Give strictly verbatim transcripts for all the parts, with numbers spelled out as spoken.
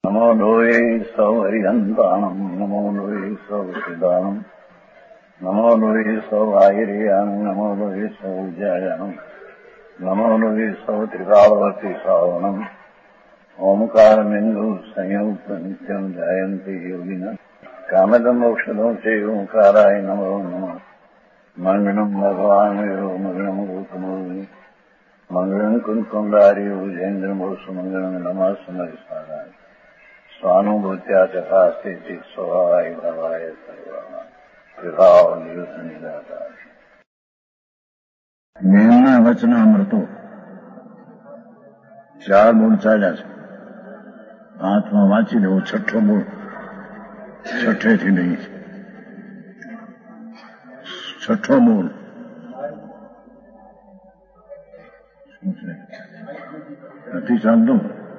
નમો લોહે સૌ હરિહંતાણમ નમો લોહે સૌ સિદાનમ નમો લોહે સૌ આયર્યાણમ નમો લોહે સૌ જયાણમ નમો લોહે સૌ ત્રિકાળવતી સાવણમ ઓમકારમિંદુ સંયુક્ત નિત્યમ જાયંતિ યોગિના કામદમ મોક્ષદો છે ઓંકારાય નમો નમઃ મંગળમ ભગવાન વિરો મંગળમ ગૌતમોની મંગળમ કુંકુંડારી ઉજેન્દ્રમોષ મંગળમ નમઃ સમરિસારાય સ્વાનુભૂત્યા તથા સ્થિતિ સ્વભાવાય ભવાય સર્વમાં વિભાવ નિયુદ્ધ નિરાકાર મેળના વચનામૃતો ચાર મૂળ ચાલ્યા છે. હાથમાં વાંચી લેવો. છઠ્ઠો મૂળ છઠ્ઠેથી નહીં. છઠ્ઠો મૂળ શું છે? નથી ચાલતું.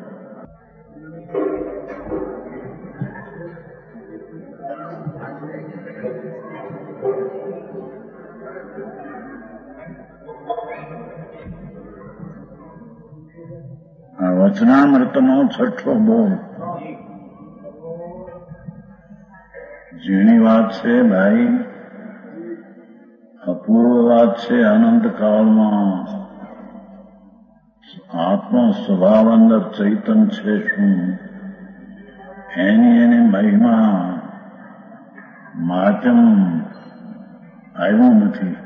વચનામૃતનો છઠ્ઠો બોલ ઝીણી વાત છે ભાઈ, અપૂર્વ વાત છે. અનંતકાળમાં આત્મા સ્વભાવ અંદર ચૈતન છે શું, એની એની મહિમા માધ્યમ આવ્યું નથી.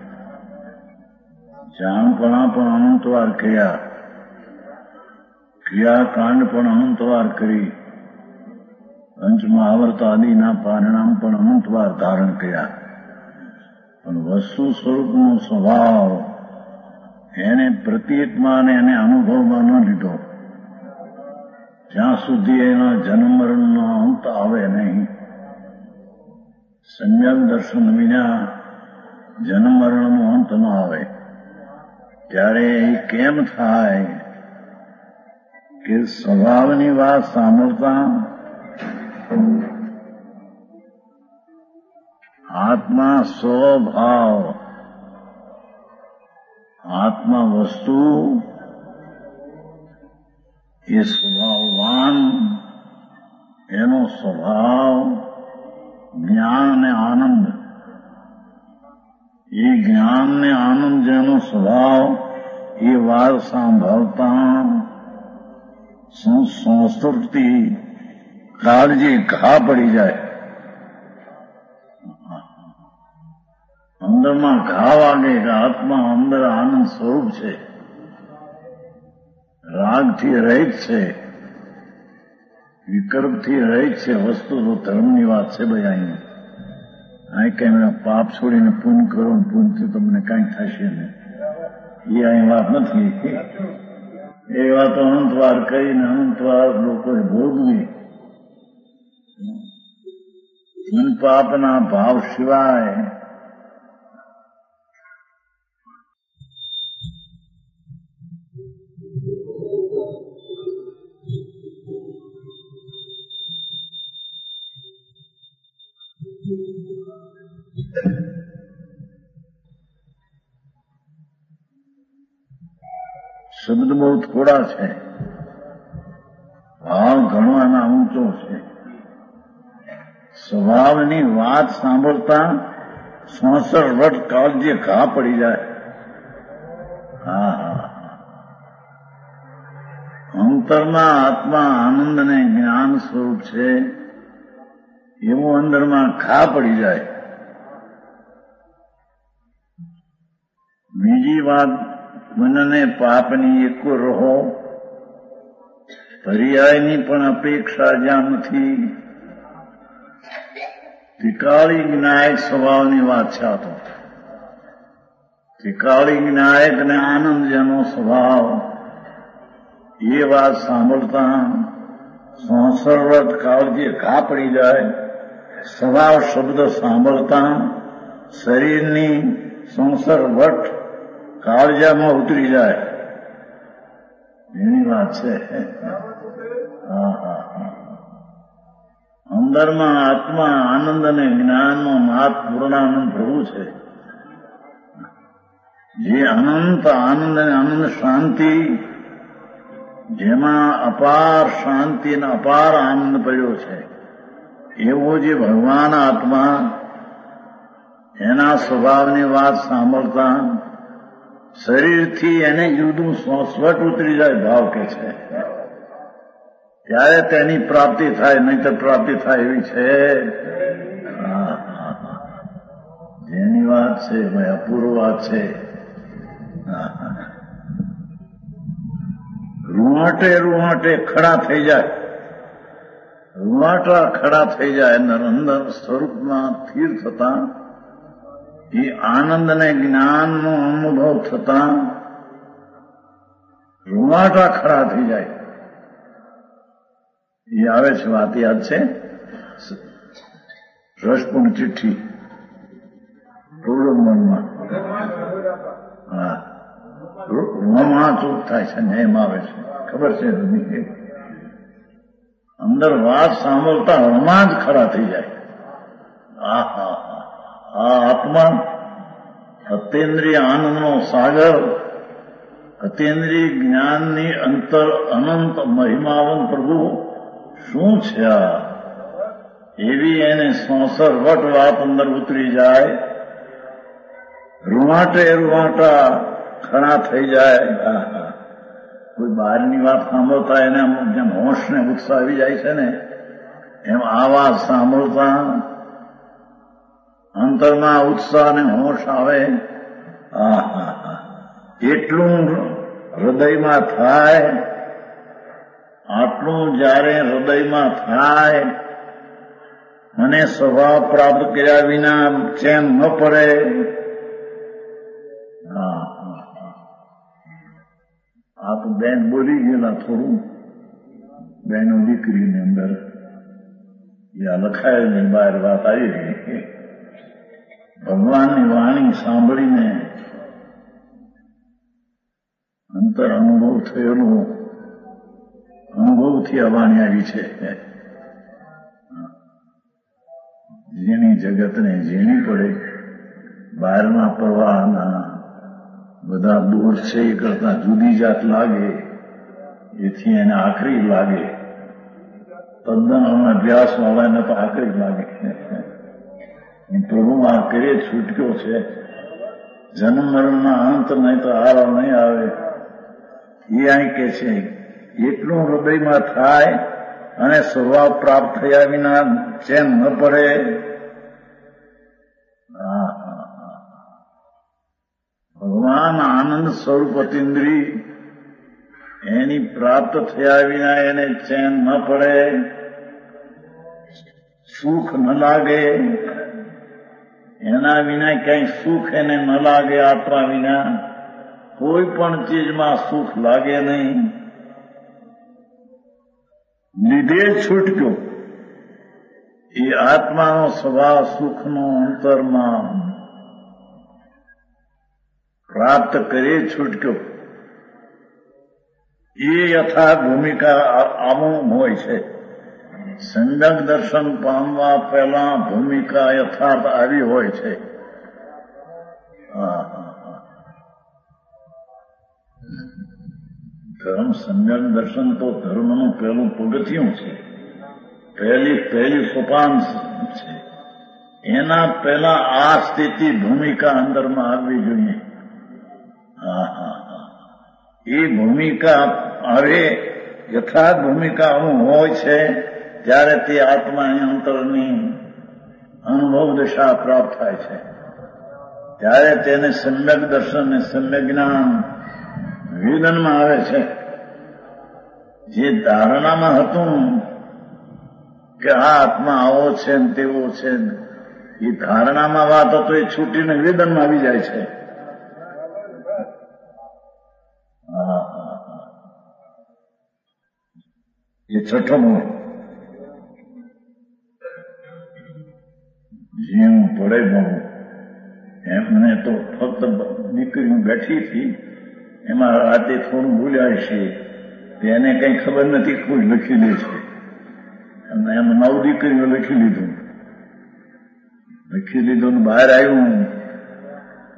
જાણપણા પણ અનંતવાર કર્યા, ક્રિયાકાંડ પણ અનંતવાર કરી, પંચમહાવર્ત આદિના પરિણામ પણ અનંતવાર ધારણ કર્યા. પણ વસ્તુ સ્વરૂપનો સ્વભાવ એને પ્રતીતમાં અને એને અનુભવમાં ન લીધો ત્યાં સુધી એના જન્મ મરણનો અંત આવે નહીં. સમ્યક દર્શન વિના જન્મ મરણનો અંત ન આવે. ત્યારે એ કેમ થાય કે સ્વભાવની વાત સાંભળતા આત્મા સ્વભાવ, આત્મા વસ્તુ એ સ્વભાવવાન, એનો સ્વભાવ જ્ઞાન અને આનંદ. એ જ્ઞાન ને આનંદ જેનો સ્વભાવ, એ વાત સાંભળતા સંસ્કૃતિ કાળજી ઘા પડી જાય. અંદરમાં ઘા વાગે કે આત્મા અંદર આનંદ સ્વરૂપ છે, રાગથી રહિત છે, વિકલ્પથી રહિત છે. વસ્તુ તો ધર્મની વાત છે ભાઈ. અહીં અહીં કઈ પાપ છોડીને પૂન કરો, પૂનથી તમને કાંઈ થશે નહીં, એ અહીં વાત નથી. એ વાતો અનંતવાર કરીને અનંતવાર લોકોએ ભોગવી. પૂન પાપના ભાવ સિવાય શબ્દ બહુ થોડા છે, ભાવ ઘણો એના ઊંચો છે. સ્વભાવની વાત સાંભળતા સંસર વટ કાળજી ઘા પડી જાય. હા હા અંતરના આત્મા આનંદ અને જ્ઞાન સ્વરૂપ છે, એવું અંદરમાં ઘા પડી જાય. બીજી વાત, મનને પાપની એક રહો, પર્યાયની પણ અપેક્ષા જ્યાં નથી. ત્રિકાળી જ્ઞાયક સ્વભાવની વાત છે. આ તો ત્રિકાળી જ્ઞાયક ને આનંદ જેનો સ્વભાવ, એ વાત સાંભળતા સંસર્વત કાળજી ઘા પડી જાય. સ્વભાવ શબ્દ સાંભળતા શરીરની સંસર્વટ કાળજામાં ઉતરી જાય. એની વાત છે. હા હા હા અંદરમાં આત્મા આનંદ અને જ્ઞાનનો નાથ પૂર્ણાનંદ પ્રભુ છે. જે અનંત આનંદ અને અનંત શાંતિ જેમાં અપાર શાંતિ અને અપાર આનંદ પડ્યો છે, એવો જે ભગવાન આત્મા એના સ્વભાવની વાત સાંભળતા શરીરથી એને જુદું સ્વટ ઉતરી જાય ભાવ કે છે, ત્યારે તેની પ્રાપ્તિ થાય, નહીં તો પ્રાપ્તિ થાય એવી છે. જેની વાત છે ભાઈ અપૂર્વ વાત છે. રૂવાટે રૂવાટે ખડા થઈ જાય, રૂવાટા ખડા થઈ જાય, અંદર સ્વરૂપમાં સ્થિર થતા એ આનંદ અને જ્ઞાનનો અનુભવ થતા રૂવાટા ખડા થઈ જાય. એ આવે છે વાત યાદ છે, રસપૂર્ણ ચિઠ્ઠી પ્રોલોગમાં. હા, રોમાંચક થાય છે ને એમ આવે છે, ખબર છે. અંદર વાત સાંભળતા રોમાંચ ખડા થઈ જાય. આ હા આ આત્મા અતેન્દ્રિય આનંદનો સાગર, અતેન્દ્રિય જ્ઞાનની અંતર અનંત મહિમાવન પ્રભુ શું છે આ? એવી એને સોસર વટ વાત અંદર ઉતરી જાય, રૂવાટે રૂવાટા ખડા થઈ જાય. કોઈ બહારની વાત સાંભળતા એને અમુક જેમ હોશ ને ઉત્સાહ આવી જાય છે ને, એમ આ વાત સાંભળતા અંતરમાં ઉત્સાહ ને હોશ આવે. એટલું હૃદયમાં થાય, આટલું જયારે હૃદયમાં થાય અને સ્વભાવ પ્રાપ્ત કર્યા વિના ચેન ન પડે. આ તો બેન બોલી ગયેલા થોડું, બેનો દીકરીની અંદર યા લખાયેલી બહાર વાત આવી ગઈ. ભગવાનની વાણી સાંભળીને અંતર અનુભવ થયેલો, અનુભવથી આ વાણી આવી છે. ઝીણી જગતને ઝીણી પડે, બહારના પ્રવાહના બધા દૂર છે એ કરતા જુદી જાત લાગે, એથી એને આખરી લાગે. તદ્દન અભ્યાસ વાળાને તો આખરી લાગે. પ્રભુ આ કરે છૂટક્યો છે, જન્મ મરણના અંત નહીં તો હાર નહીં આવે. એ અહીં કે છે એટલું હૃદયમાં થાય અને સ્વભાવ પ્રાપ્ત થયા વિના ચેન ન પડે. ભગવાન આનંદ સ્વરૂપ અતિન્દ્રી એની પ્રાપ્ત થયા વિના એને ચેન ન પડે, સુખ ન લાગે. એના વિના કઈ સુખ એને ન લાગે. આત્મા વિના કોઈ પણ ચીજમાં સુખ લાગે નહીં. લીધે છૂટક્યો એ આત્માનો સ્વભાવ સુખનો અંતરમાં પ્રાપ્ત કરે છૂટક્યો. એ યથાર્થ ભૂમિકા આવું હોય છે. સંજ્ઞક દર્શન પામવા પહેલા ભૂમિકા યથાર્થ આવી હોય છે. ધર્મ સંજ્ઞક દર્શન તો ધર્મનું પહેલું પગથિયું છે, પહેલી પહેલી સોપાન છે. એના પહેલા આ સ્થિતિ ભૂમિકા અંદરમાં આવવી જોઈએ. હા હા હા એ ભૂમિકા આવે, યથાર્થ ભૂમિકા આવું હોય છે ત્યારે તે આત્માની અંતરની અનુભવ દશા પ્રાપ્ત થાય છે. ત્યારે તેને સમ્યક દર્શન ને સમ્યક જ્ઞાન વેદનમાં આવે છે. જે ધારણામાં હતું કે આ આત્મા આવો છે ને તેવો છે, એ ધારણામાં વાત હતો એ છૂટીને વેદનમાં આવી જાય છે. એ છઠ્ઠમો જેમ પડે બહુ એમને તો ફક્ત દીકરી બેઠી હતી, એમાં રાતે થોડું બોલ્યા છે, તેને કઈ ખબર નથી, કોઈ લખી લે છે. અને એમ નવ દીકરીઓ લખી લીધું લખી લીધું ને બહાર આવ્યું.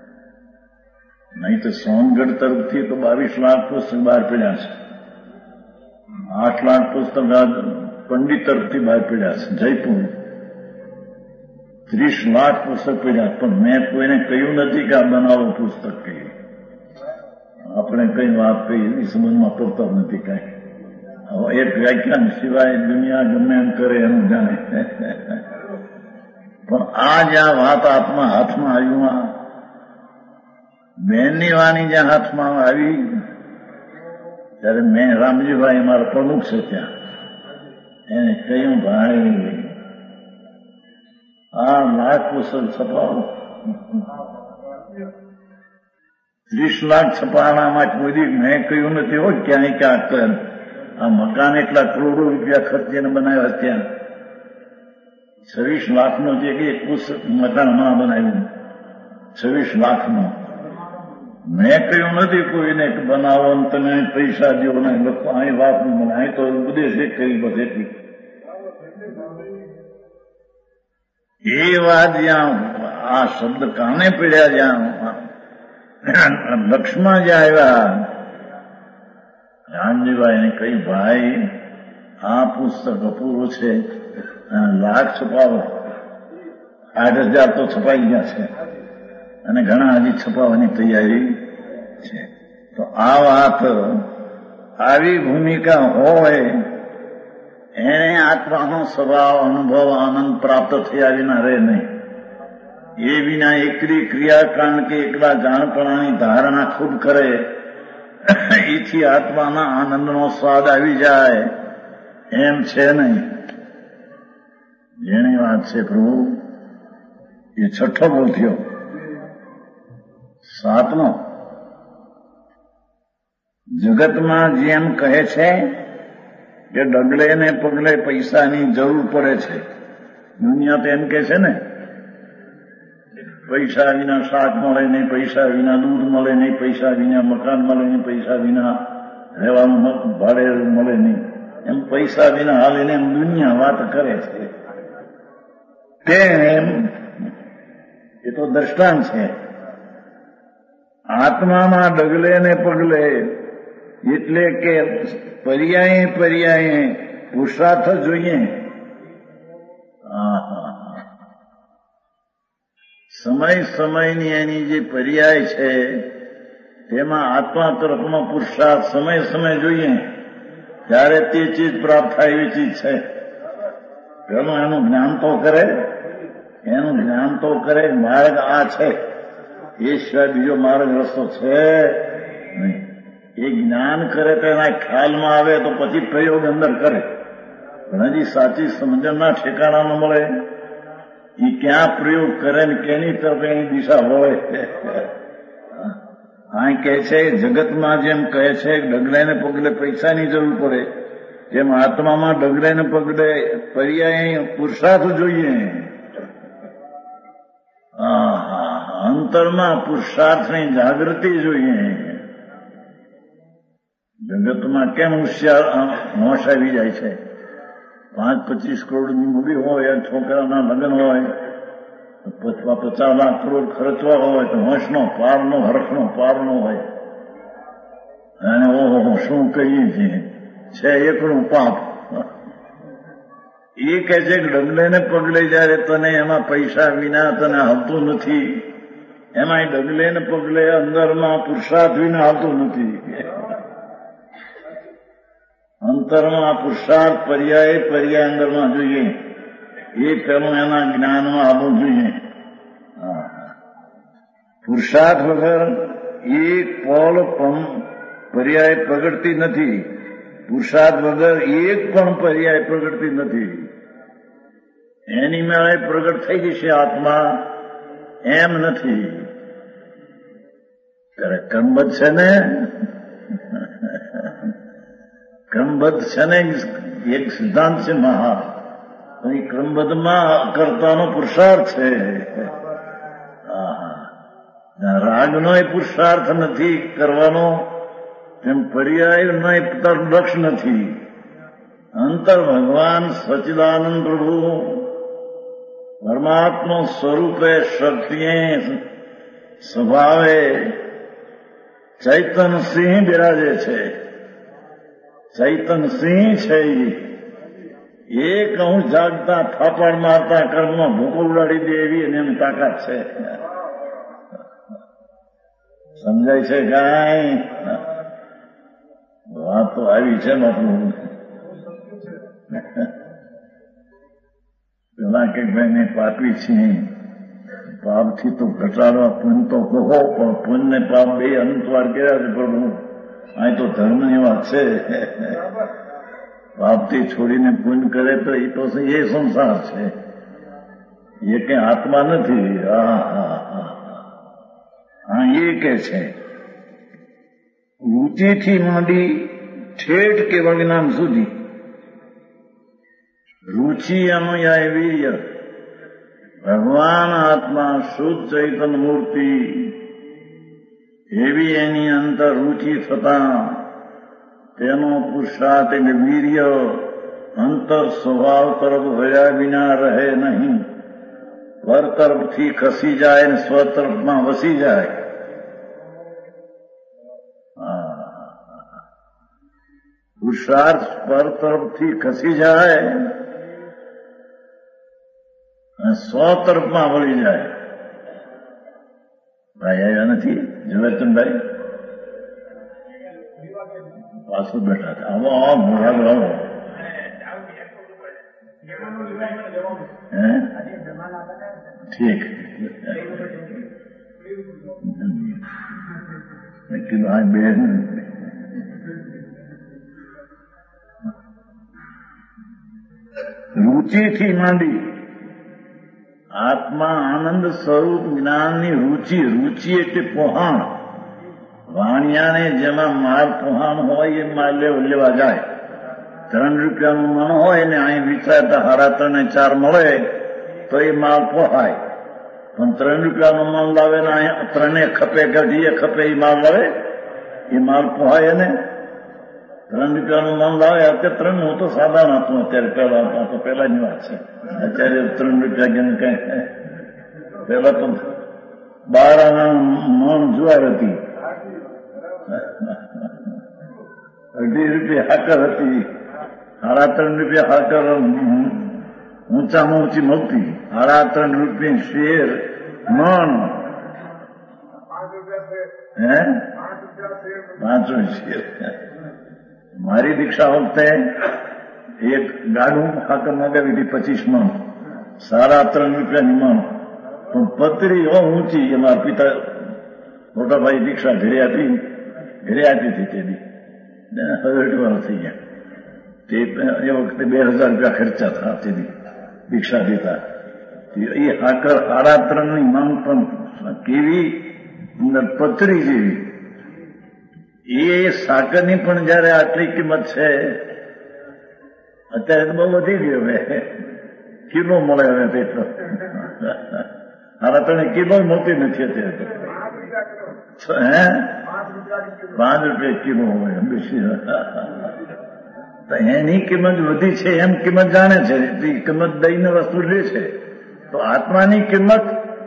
નહીં તો સોનગઢ તરફથી તો બાવીસ લાખ પુસ્તક બહાર પડ્યા છે. આઠ લાખ પુસ્તક પંડિત તરફથી બહાર પડ્યા છે જયપુર. ત્રીસ લાખ પુસ્તક પડ્યા, પણ મેં કોઈને કહ્યું નથી કે આ બનાવો પુસ્તક કહી. આપણે કઈ વાત કહી એ સંબંધમાં પડતા નથી કઈ. હવે એક વ્યાખ્યાન સિવાય દુનિયા ગમે એમ કરે એનું જાણે. પણ આ જ્યાં વાત આત્મા હાથમાં આવ્યું, બહેનની વાણી જ્યાં હાથમાં આવી, ત્યારે મેં રામજીભાઈ મારા પ્રમુખ છે ત્યાં, એને કહ્યું ભાઈ આ લાખ પુસ્તક છપાવો. ત્રીસ લાખ છપાણામાં કોઈ મેં કહ્યું નથી હો ક્યાંય ક્યાંક આ મકાન એટલા કરોડો રૂપિયા ખર્ચીને બનાવ્યા ત્યાં. છવ્વીસ લાખનો જે એક પુસ્તક મકાન હમણાં બનાવ્યું, છવ્વીસ લાખનો. મેં કહ્યું નથી કોઈને બનાવો તમે પૈસા દો ને લખો. અહીં વાત નહીં મને, અહીં તો ઉપદેશ એક કરી બસ એટલી. એ વાત જ્યાં આ શબ્દ કાને પડ્યા, જ્યાં લક્ષ્મણ જ્યાં આવ્યા, રામજીભાઈને કહી ભાઈ આ પુસ્તક અપૂરું છે, લાખ છપાવો. આઠ હજાર તો છપાઈ ગયા છે અને ઘણા હજી છપાવવાની તૈયારી છે. તો આ વાત આવી ભૂમિકા હોય એને આત્માનો સ્વભાવ અનુભવ આનંદ પ્રાપ્ત થયા વિના રહે નહીં. એ વિના એકલી ક્રિયાકાંડ કે એકલા જાણપણાની ધારણા ખુદ કરે એથી આત્માના આનંદનો સ્વાદ આવી જાય એમ છે નહીં. જેની વાત છે પ્રભુ એ છઠ્ઠો બોલ થયો. સાતમો, જગતમાં જેમ કહે છે કે ડગલે ને પગલે પૈસાની જરૂર પડે છે. દુનિયા તો એમ કે છે ને, પૈસા વિના શાક મળે નહીં, પૈસા વિના દૂધ મળે નહીં, પૈસા વિના મકાન મળે નહીં, પૈસા વિના રહેવાનું ભાડે મળે નહીં. એમ પૈસા વિના હાલીને એમ દુનિયા વાત કરે છે. તેમ એ તો દ્રષ્ટાંત છે. આત્મામાં ડગલે ને પગલે એટલે કે પર્યાય પર્યાય પુરુષાર્થ જોઈએ. સમય સમયની એની જે પર્યાય છે તેમાં આત્મા તરફનો પુરુષાર્થ સમય સમય જોઈએ ત્યારે તે ચીજ પ્રાપ્ત થાય એવી ચીજ છે. પેલું એનું જ્ઞાન તો કરે, એનું જ્ઞાન તો કરે માર્ગ આ છે, એ સિવાય બીજો માર્ગ રસ્તો છે નહીં. એ જ્ઞાન કરે તો એના ખ્યાલમાં આવે તો પછી પ્રયોગ અંદર કરે. પણ હજી સાચી સમજણના ઠેકાણા ન મળે. એ ક્યાં પ્રયોગ કરે ને કેની તરફ એની દિશા હોય. આ કહે છે જગતમાં જેમ કહે છે ડગલે ને પગલે પૈસાની જરૂર પડે, જેમ આત્મામાં ડગલે ને પગલે પર્યાય પુરુષાર્થ જોઈએ. અંતરમાં પુરુષાર્થની જાગૃતિ જોઈએ. જગતમાં કેમ હોશિયાર હોશ આવી જાય છે? પાંચ પચીસ કરોડની મૂડી હોય, છોકરાના લગ્ન હોય, પચાસ લાખ કરોડ ખર્ચવા હોય તો હોશનો પારનો હરખનો પારનો હોય. અને ઓહો શું કહીએ છીએ છે એકનું પાપ. એ કહે છે કે ડગલે ને પગલે જયારે તને એમાં પૈસા વિના તને હાલતું નથી, એમાં ડગલે ને પગલે અંદરમાં પુરુષાર્થ વિના હાલતું નથી. અંતરમાં પુરુષાર્થ પર્યાય પર્યાય અંદરમાં જોઈએ. એ પેલું એના જ્ઞાનમાં આવવું જોઈએ. પુરુષાર્થ વગર એક પળ પણ પર્યાય પ્રગટતી નથી. પુરુષાર્થ વગર એક પણ પર્યાય પ્રગટતી નથી. એની મેળે પ્રગટ થઈ જશે આત્મા એમ નથી. ત્યારે ક્રમબદ્ધ છે ને, ક્રમબદ્ધ છે ને એક સિદ્ધાંત છે મહા. એ ક્રમબદ્ધમાં કરતાનો પુરુષાર્થ છે. રાગનો એ પુરુષાર્થ નથી કરવાનો, તેમ પર્યાયનો એ લક્ષ નથી. અંતર ભગવાન સચ્ચિદાનંદ પ્રભુ પરમાત્મા સ્વરૂપે શક્તિએ સ્વભાવે ચૈતન સિંહ બિરાજે છે. ચૈતન સિંહ છે એ કહું જાગતા થાપડ મારતા કર્મમાં ભૂકો ઉડાડી દે એવી અને એની તાકાત છે. સમજાય છે કાંઈ? વાત તો આવી છે બાપુ. પેલા કે ભાઈ મેં પાપી છીએ, પાપથી તો ઘટાડવા પુન તો કહો, પણ પુન ને પાપ બે અનંતવાર કર્યા છે પ્રભુ. અહીં તો ધર્મની વાત છે. પાપથી છોડીને પુન કરે તો એ તો એ સંસાર છે, એ કઈ આત્મા નથી. હા હા હા હા એ કે છે રુચિથી માંડી ઠેઠ કેવળ જ્ઞાન સુધી. રુચિ અનુયાય વીર્ય, ભગવાન આત્મા શુદ્ધ ચૈતન મૂર્તિ એવી એની અંતર રુચિ થતા તેનો પુરુષાર્થ એટલે વીર્ય અંતર સ્વભાવ તરફ વળ્યા વિના રહે નહીં. પર તરફથી ખસી જાય ને સ્વ તરફમાં વસી જાય. પુરુષાર્થ પર તરફથી ખસી જાય અને સ્વ તરફમાં વળી જાય. ભાઈ આવ્યા નથી ઝવેરચંદભાઈ? પાછું બેઠા હતા. આવો આવો મોડા આવો. હે ઠીક. મેં કીધું આ બેન રુચિથી માંડી આત્મા આનંદ સ્વરૂપ જ્ઞાનની રુચિ. રુચિ એટલે પોહાણ. વાણિયાને જેમાં માલ પોહાણ હોય એ માલ લેવા જાય. ત્રણ રૂપિયાનું મણ હોય ને અહીં વિચારતા હારા ત્રણે ચાર મળે તો એ માલ પોહાય. પણ ત્રણ રૂપિયાનું મણ લાવે ને અહીંયા ત્રણે ખપે ગઢીએ ખપે એ માલ લાવે, એ માલ પોહાય ને. ત્રણ રૂપિયાનું મન લાવે. અત્યારે ત્રણ હું તો સાધારણ હતું અત્યારે, પહેલા તો પહેલાની વાત છે. અત્યારે ત્રણ રૂપિયા કે કઈ પેલા તો બાર આના મણ જુવાર હતી, અઢી રૂપિયા હાકર હતી, સાડા ત્રણ રૂપિયા હાકર ઊંચામાં ઊંચી મળતી, સાડા ત્રણ રૂપિયા શેર મણ. હે પાંચસો શેર. મારી દીક્ષા વખતે એક ગાડું હાકર મગાવી હતી પચીસ મણ, સાડા ત્રણ રૂપિયાની મણ. પણ પતરી હો ઊંચી. એમાં પિતા મોટા ભાઈ દીક્ષા ઘરે આપી ઘરે આપી હતી તેની હવેટવાર થઈ ગયા. તે એ વખતે બે હજાર રૂપિયા ખર્ચા થયા તેની દીક્ષા દેતા. એ હાકર સાડા ત્રણની માંગ પણ કેવી પતરી જેવી. એ સાકરની પણ જયારે આટલી કિંમત છે, અત્યારે તો બહુ વધી ગયો. હવે કિલો મળે હવે તેટલો. હારા તને કિલો મળતી નથી અત્યારે. હે પાંચ રૂપિયા કિલો હોય બેસી. તો એની કિંમત વધી છે એમ કિંમત જાણે છે. કિંમત દઈને વસ્તુ લે છે. તો આત્માની કિંમત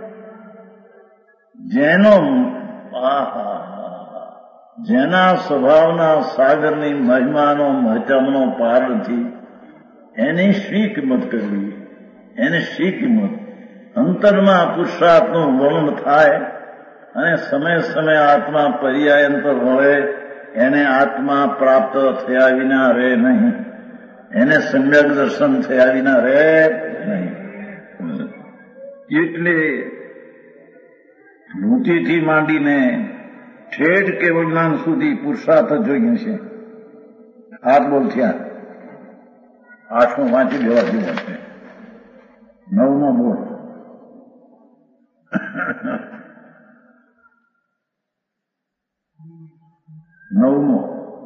જેનો આહા જેના સ્વભાવના સાગરની મહિમાનો મહત્વનો પાર નથી, એની શી કિંમત કરવી? એને શી કિંમત? અંતરમાં પુરુષાર્થનું વર્ણન થાય અને સમય સમય આત્મા પર્યાયંતર વળે, એને આત્મા પ્રાપ્ત થયા વિના રહે નહીં. એને સમ્યક દર્શન થયા વિના રહે નહીં. એટલે રુચિથી માંડીને ઠેઠ કેવળ જ્ઞાન સુધી પુરુષાર્થ જોઈએ છે. હાથ બોલ થયા. આઠમો વાંચી દેવા જેવો છે. નવમો બોલ. નવમો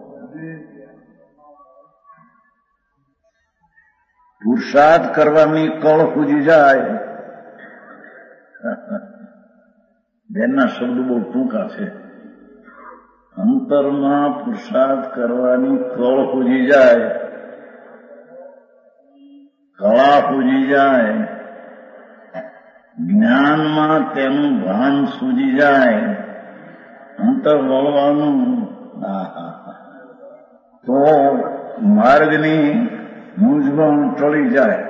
પુરુષાર્થ કરવાની કળ પૂજી જાય. બેનના શબ્દો બહુ ટૂંકા છે. અંતરમાં પુરુષાર્થ કરવાની કળ પૂજી જાય, કળા પૂજી જાય, જ્ઞાનમાં તેનું ભાન સૂજી જાય, અંતર વળવાનું તો માર્ગની મૂંઝવણ ટળી જાય.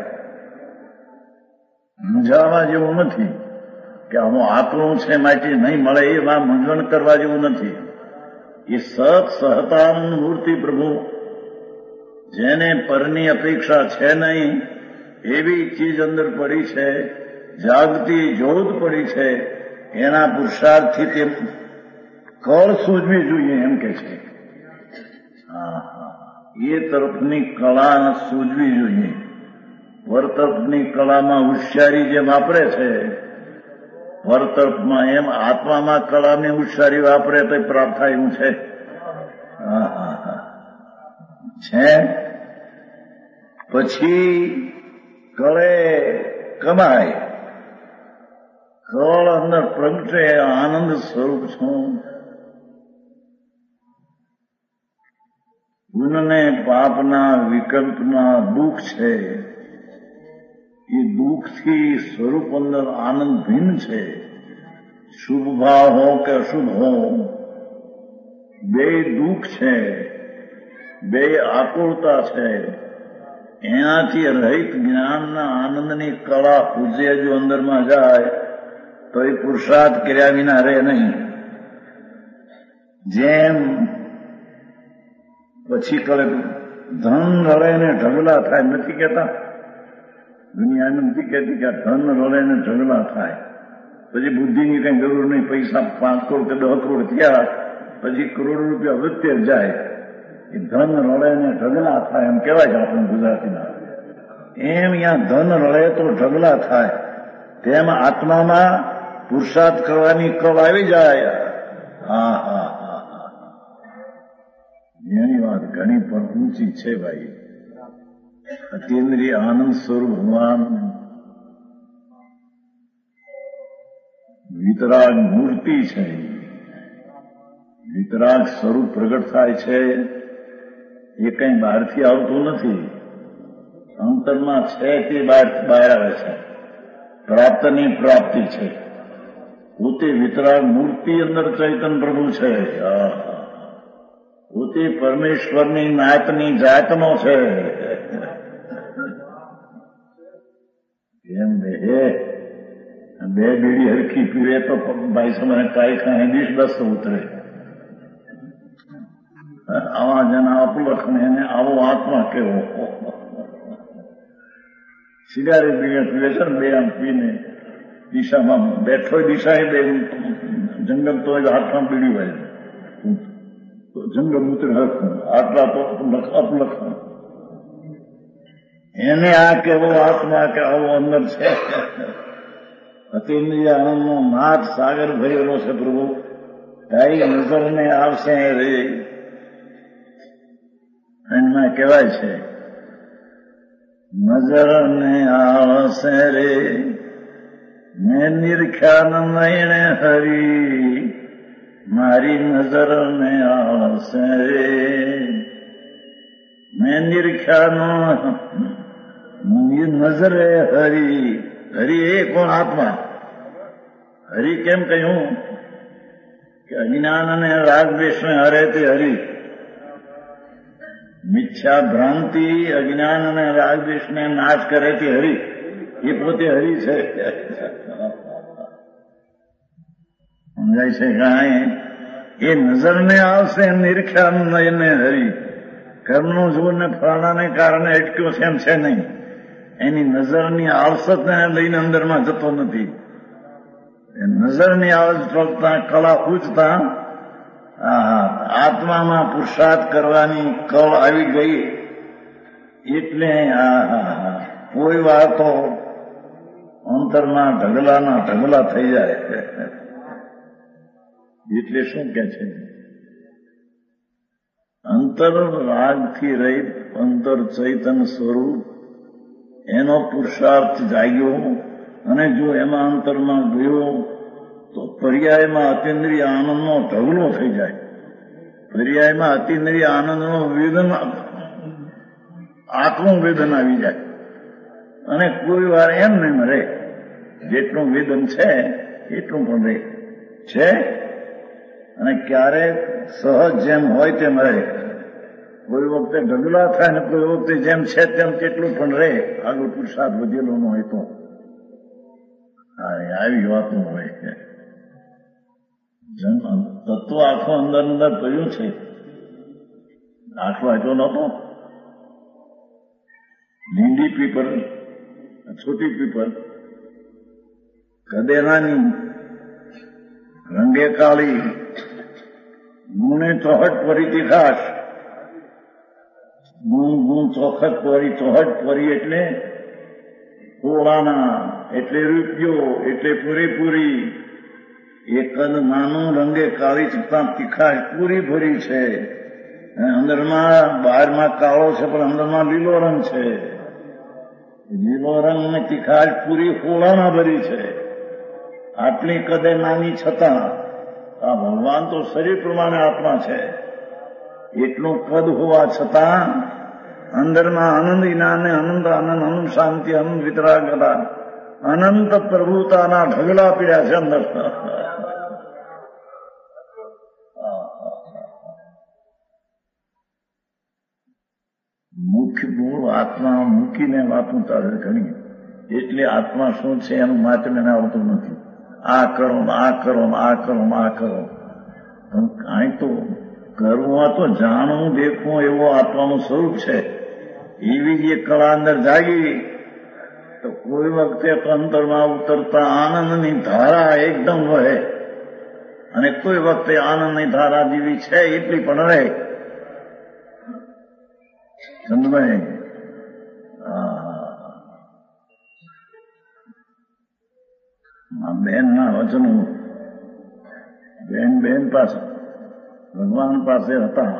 મૂંઝાવા જેવું નથી કે આમાં આકલું છે માટે નહીં મળે, એમાં મૂંઝવણ કરવા જેવું નથી. એ સત સહતાનંદ મૂર્તિ પ્રભુ, જેને પરની અપેક્ષા છે નહીં એવી ચીજ અંદર પડી છે, જાગતી જ્યોત પડી છે, એના પુરુષાર્થથી તે કળ સૂઝવી જોઈએ એમ કે છે. હા હા, એ તરફની કળા સૂઝવી જોઈએ. વર્તર્પની કળામાં હોશિયારી જે વાપરે છે, વર્તર્પમાં એમ આત્મામાં કળાની હોશિયારી વાપરે તો પ્રાપ્ત થાય એવું છે. હા હા હા છે. પછી કળે કમાય, કળ અંદર પ્રગટે, આનંદ સ્વરૂપ છું. પુણ્યને પાપના વિકલ્પના દુઃખ છે, એ દુઃખથી સ્વરૂપ અંદર આનંદ ભિન્ન છે. શુભ ભાવ હો કે અશુભ હો, બે દુઃખ છે, બે આકુળતા છે. એનાથી રહિત જ્ઞાનના આનંદની કળા પૂજ્ય જો અંદરમાં જાય તો એ પુરુષાર્થ કર્યા વિના રહે નહીં. જેમ પછી કરે ધન રળે ને ઢગલા થાય, નથી કહેતા? દુનિયા નથી કહેતી કે ધન રળે ને ઢગલા થાય, પછી બુદ્ધિની કઈ જરૂર નહીં. પૈસા પાંચ કરોડ કે દસ કરોડ થયા પછી કરોડ રૂપિયા વધતે જાય. એ ધન રળે ને ઢગલા થાય એમ કહેવાય છે આપણે ગુજરાતીમાં. એમ અહીંયા ધન રળે તો ઢગલા થાય, તેમ આત્મામાં પુરુષાર્થ કરવાની કળ આવી જાય. હા હા હા હા, એની વાત ઘણી પણ ઊંચી છે ભાઈ. અતિન્દ્રિય આનંદ સ્વરૂપ ભગવાન વિતરાગ મૂર્તિ છે. વિતરાગ સ્વરૂપ પ્રગટ થાય છે, એ કઈ બહારથી આવતું નથી, અંતરમાં છે તે બહાર બહાર આવે છે. પ્રાપ્તની પ્રાપ્તિ છે. પોતે વિતરાગ મૂર્તિ અંદર ચૈતન્ય પ્રભુ છે. પોતે પરમેશ્વરની નાતની જાતનો છે. એમ બે બે બીડી હરખી પીવે તો ભાઈ સમય કાંઈ ખાય વીસ દસ ઉતરે. આવા જેના અપલખ ને એને આવો આત્મા કેવો. સિગારેટ પીવે પીવે છે ને બે આમ પીને દિશામાં બેઠો દિશા બે જંગમ તો હાથમાં પીડ્યું હોય, જંગમ ઉતરે હરખું, આટલા તો અપલખ. એને આ કેવો આત્મા કે આવો અંદર છે. અતિન્દ્રિય આનંદનો નાથ સાગર ભરેલો છે પ્રભુ. તારી નજરને આવશે રે, એમાં કહેવાય છે નજરને આવશે રે, મેં નિરખ્યા નયણે હરી, મારી નજરને આવશે રે. મેં નિરખ્યાનો નજરે હરી. હરી એ કોણ? આત્મા. હરી કેમ કહ્યું? કે અજ્ઞાન અને રાગ દ્વેષને હરે તે હરી. મિથ્યા ભ્રાંતિ અજ્ઞાન અને રાગ દ્વેષને નાશ કરે તે હરી. એ પોતે હરી છે. સમજાય છે કાંઈ? એ નજરને આવશે નિરખ્યા નયને હરી. કર્મનું જોરને ફળાને કારણે અટક્યો છે એમ છે નહીં. એની નજરની આવસતને લઈને અંદરમાં જતો નથી. એ નજરની આવસ ફળતા કળા પૂજતા આત્મામાં પુરુષાર્થ કરવાની કળ આવી ગઈ. એટલે કોઈ વાતો અંતરના ઢગલાના ઢગલા થઈ જાય. એટલે શું કે છે? અંતર રાગથી રહિત અંતર ચૈતન્ય સ્વરૂપ, એનો પુરુષાર્થ જાગ્યો અને જો એમાં અંતરમાં ગયો તો પર્યાયમાં અતિન્દ્રિય આનંદનો ઢગલો થઈ જાય. પર્યાયમાં અતિન્દ્રિય આનંદનો વેદન, આત્મ વેદન આવી જાય. અને કોઈ વાર એમ નહીં રહે, જેટલું વેદન છે એટલું પણ રહે છે. અને ક્યારેક સહજ જેમ હોય તેમ રહે. કોઈ વખતે ઢગલા થાય ને કોઈ વખતે જેમ છે તેમ કેટલું પણ રહે, આગળ પુરુષાર્થ વધેલો ન હોય તો આવી વાતો હોય. તત્વ આખો અંદર અંદર પડ્યું છે, આખો આટલો નહોતો. લીંડી પીપર, છોટી પીપર, કદે નાની, રંગે કાળી, ગુણે ચોહટ પરી તીખાશ. ગુણ ગુણ ચોખટ પરી, ચોહટ પરી એટલે કોળાના, એટલે રૂપિયો, એટલે પૂરેપૂરી. એક કદ નાનું, રંગે કાળી, છતાં તીખાશ પૂરી ભરી છે. અંદરમાં, બહારમાં કાળો છે પણ અંદરમાં લીલો રંગ છે. લીલો રંગ ને તીખાશ પૂરી કોળાના ભરી છે. આટલી કદે નાની છતાં આ ભગવાન તો શરીર પ્રમાણે આત્મા છે. એટલું કદ હોવા છતાં અંદરમાં આનંદ જ્ઞાને અનંત આનંદ, અનંત શાંતિ, અનંત વિતરાગતા, અનંત પ્રભુતાના ઢગલા પીડ્યા છે અંદર. મુખ્ય મૂળ આત્મા મૂકીને વાતું તારે ઘણી. એટલે આત્મા શું છે એનું માત્ર એને આવતું નથી. આ કરો, આ કરો, આ કરો, આ કરો. કાંઈ તો કરવું તો જાણવું, દેખવું એવો આત્માનું સ્વરૂપ છે. એવી જે કળા અંદર જાગી તો કોઈ વખતે અંતરમાં ઉતરતા આનંદની ધારા એકદમ વહે, અને કોઈ વખતે આનંદની ધારા જેવી છે એટલી પણ રહે. સમજાય? બેન ના વચનો બેન બેન પાસે ભગવાન પાસે હતા.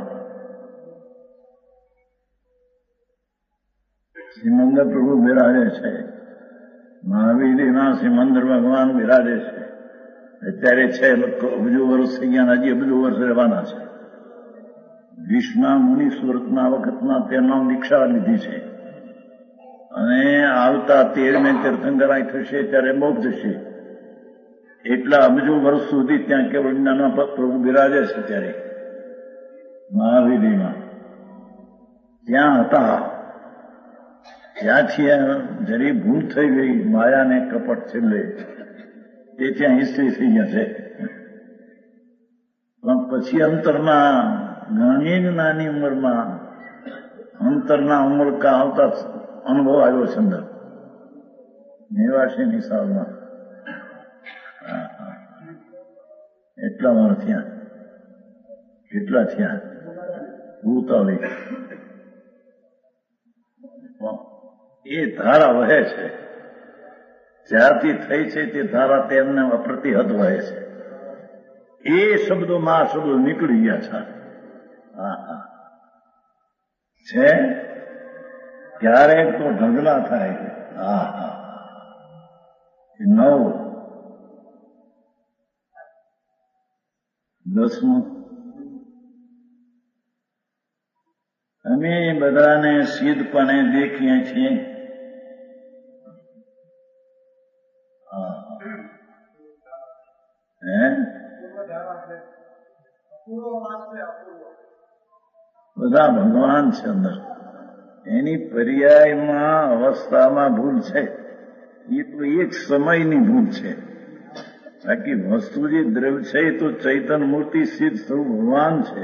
સિમંદર પ્રભુ બિરાજે છે, મહાવીરના સિમંદર ભગવાન બિરાજે છે. અત્યારે છે અબજો વર્ષ થઈ ગયા, હજી અબજો વર્ષ રહેવાના છે. વિષ્ણા મુનિ સુરતના વખતમાં તેમના દીક્ષા લીધી છે, અને આવતા તેરમે તીર્થંકરાય થશે ત્યારે મોક્ષ થશે. એટલા અબજો વર્ષ સુધી ત્યાં કેવળ જ્ઞાના પ્રભુ બિરાજે છે. ત્યારે મહાવીરીમાં ત્યાં હતા. ત્યાંથી જરી ભૂલ થઈ ગઈ, માયાને કપટ છેલ્લે એ ત્યાં હિસ્ટ્રી થઈ ગયા છે. પણ પછી અંતરમાં ઘણી જ નાની ઉંમરમાં અંતરના ઉમળકા આવતા અનુભવ આવ્યો છે અંદર નેવાસીની સાલમાં. એટલા વાર થયા, કેટલા થયા ભૂતાળી. એ ધારા વહે છે, જ્યારથી થઈ છે તે ધારા તેમને અપ્રતિહત વહે છે. એ શબ્દોમાં આ શબ્દો નીકળી ગયા છે. હા હા છે. ક્યારેક તો ઢગલા થાય. હા હા નવ દસમું અમે બધાને સિદ્ધપણે દેખીએ છીએ. હે બધા ભગવાન છે અંદર. એની પર્યાયમાં અવસ્થામાં ભૂલ છે, એ તો એક સમયની ભૂલ છે. બાકી વસ્તુ જે દ્રવ્ય છે એ તો ચૈતન્ય મૂર્તિ સિદ્ધ સ્વરૂપ ભગવાન છે.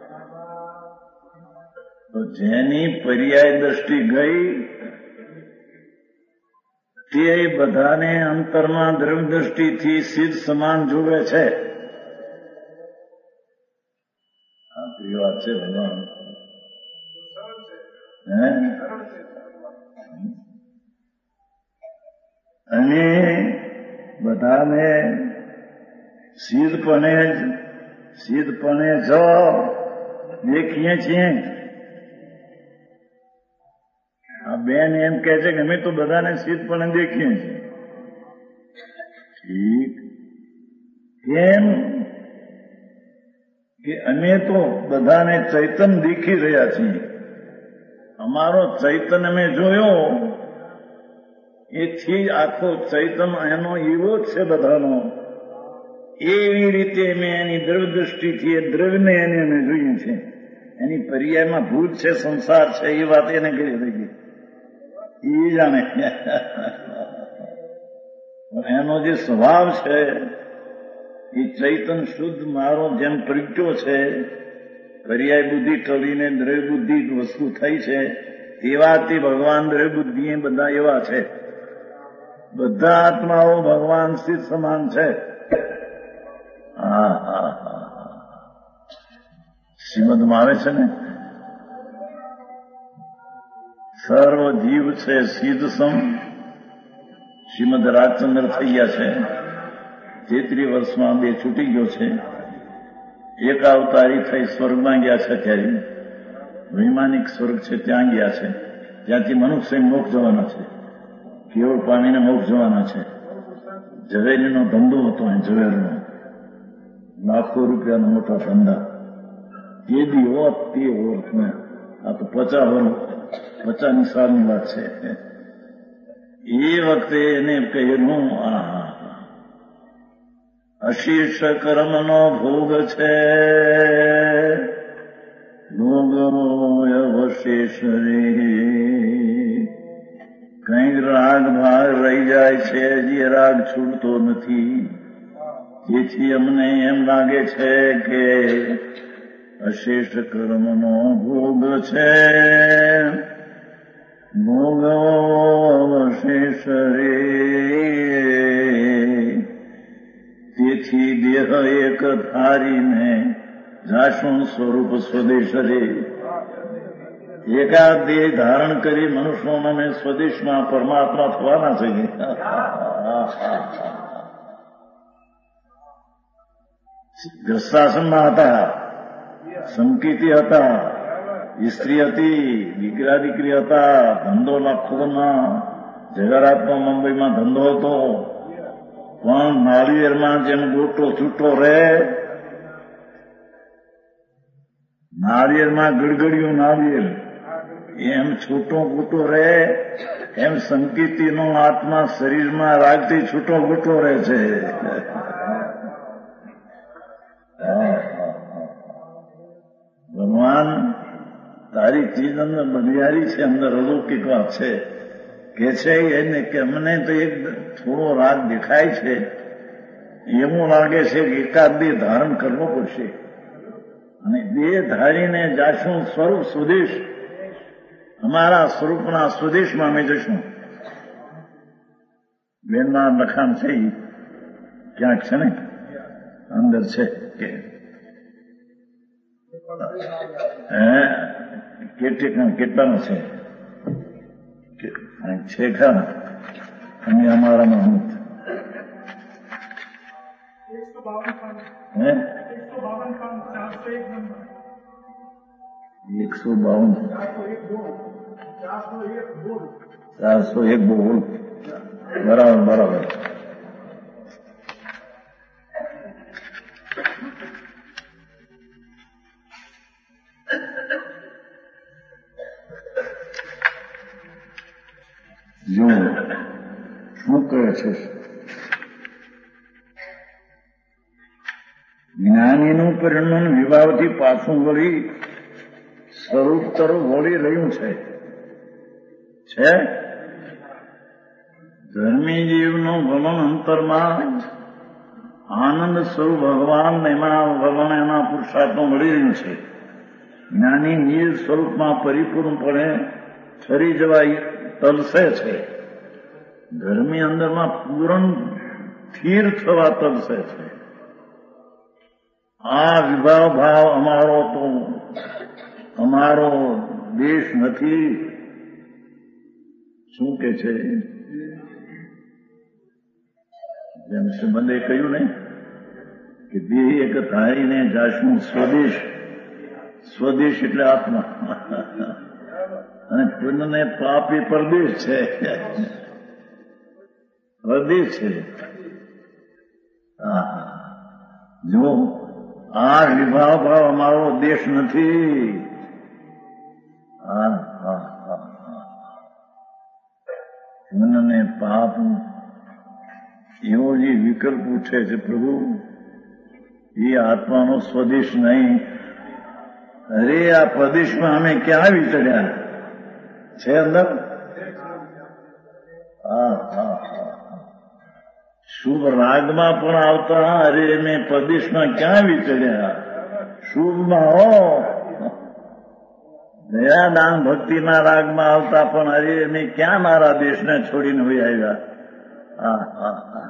તો જેની પર્યાય દ્રષ્ટિ ગઈ તે બધાને અંતરમાં દ્રવ્ય દ્રષ્ટિથી સિદ્ધ સમાન જોવે છે. આ તો એ વાત છે ભગવાન. હે અને બધાને સિદ્ધપણે જ સિદ્ધપણે જ દેખીએ છીએ. આ બેન એમ કહે છે કે અમે તો બધાને સિદ્ધપણે દેખીએ છીએ. ઠીક, કેમ કે અમે તો બધાને ચૈતન્ય દેખી રહ્યા છીએ. અમારો ચૈતન્ય અમે જોયો, એથી આખો ચૈતન્ય એનો એવો જ છે બધાનો. એવી રીતે અમે એની દ્રવ્ય દ્રષ્ટિથી એ દ્રવ્યને એને અમે જોઈએ છીએ. એની પર્યાયમાં ભૂત છે, સંસાર છે, એ વાત એને કરી થઈ ગઈ. એ જાણે એનો જે સ્વભાવ છે એ ચૈતન શુદ્ધ મારો જેમ પ્રગટ્યો છે, પર્યાય બુદ્ધિ ટળીને દ્રવ્ય બુદ્ધિ વસ્તુ થઈ છે, એવા તે ભગવાન દ્રવ્ય બુદ્ધિ એ બધા એવા છે. બધા આત્માઓ ભગવાન સ્થિત સમાન છે. હા હા હા શ્રીમદમાં આવે છે ને, સર્વ જીવ છે સિદ્ધ સમ. શ્રીમદ રાજચંદ્ર થઈ ગયા છે, તેત્રીસ વર્ષમાં બે છૂટી ગયો છે. એક અવતારી થઈ સ્વર્ગમાં ગયા છે, ત્યારે વૈમાનિક સ્વર્ગ છે ત્યાં ગયા છે, ત્યાંથી મનુષ્ય મોક્ષ જવાના છે, કેવળ પામીને મોક્ષ જવાના છે. ઝવેરીનો ધંધો હતો, ઝવેરનો લાખો રૂપિયાનો મોટા ધંધા. તે દી હોત તે હોત ને આ તો પચાસ વર્ષ પચાસની સાલની વાત છે. એ વખતે એને કહેલું, આ અશેષ કર્મનો ભોગ છે, અવશેષ રે. કઈક રાગ ભાગ રહી જાય છે, જે રાગ છૂટતો નથી. તેથી અમને એમ લાગે છે કે અશેષ કર્મનો ભોગ છે, ભોગ અવશેષ રે. તેથી દેહ એક ધારીને જાશું સ્વરૂપ સ્વદેશ રે. એકાદ દેહ ધારણ કરી મનુષ્યોને સ્વદેશમાં પરમાત્મા થવાના છે. ગ્રસ્તાશ્રમમાં હતા, સંકિતી હતા, સ્ત્રી હતી, દીકરા દીકરી હતા, ધંધો લાખોના જગરાતમાં મુંબઈમાં ધંધો હતો. પણ નાળિયેરમાં જેમ ગોટો છૂટો રહે, નાળિયેરમાં ગડગડિયું નાળિયેર એમ છૂટો ગોટો રહે, એમ સંકિતીનો આત્મા શરીરમાં રાગથી છૂટો ગોટો રહે છે. ભગવાન તારી ચીજ અંદર બલિહારી છે, અંદર અલૌકિક વાત છે. કે છે એને કે અમને તો એક થોડો રાગ દેખાય છે, એવું લાગે છે કે એકાદ બે ધારણ કરવો પડશે, અને બે ધારીને જાશું સ્વરૂપ સ્વદેશ. અમારા સ્વરૂપના સ્વદેશમાં અમે જશું. બેનના લખાણ છે એ ક્યાંક છે ને અંદર છે કે કેટલાનો છે છે ખરા અને અમારામાં હું એકસો બાવન ચારસો એક બોલ બરાબર બરાબર. જો શું કહે છે, જ્ઞાનીનું પરિણામ વિભાવથી પાછું વળી સ્વરૂપ તરફ વળી રહ્યું છે. છે ધર્મી જીવનું વલણ અંતરમાં આનંદ સ્વરૂપ ભગવાન, એમાં વલણ એના પુરુષાર્થમાં મળી રહ્યું છે. જ્ઞાની નિજ સ્વરૂપમાં પરિપૂર્ણપણે ઠરી જવા તલસે છે. ધર્મી અંદરમાં પૂરણ સ્થિર થવા તલસે છે. આ વિભાવ ભાવ અમારો તો અમારો દેશ નથી. શું કે છે, જેમ સંબંધે કહ્યું ને કે દેહ એક ધારીને જાશું સ્વદેશ. સ્વદેશ એટલે આત્મા, અને પુણ્યને પાપ એ પરદેશ છે. પરદેશ છે. જો આ વિભાવ ભાવ અમારો દેશ નથી. પુણ્યને પાપ એવો જે વિકલ્પ ઉઠે છે પ્રભુ, એ આત્માનો સ્વદેશ નહીં. અરે આ પ્રદેશમાં અમે ક્યાં વિચર્યા છે અંદર? હા હા હા. શુભ રાગમાં પણ આવતા અરે મેં પ્રદેશમાં ક્યાં વિચર્યા? શુભમાં હો દયા દાન ભક્તિના રાગમાં આવતા પણ અરે મેં ક્યાં મારા દેશને છોડીને વહી આવ્યા? હા હા હા.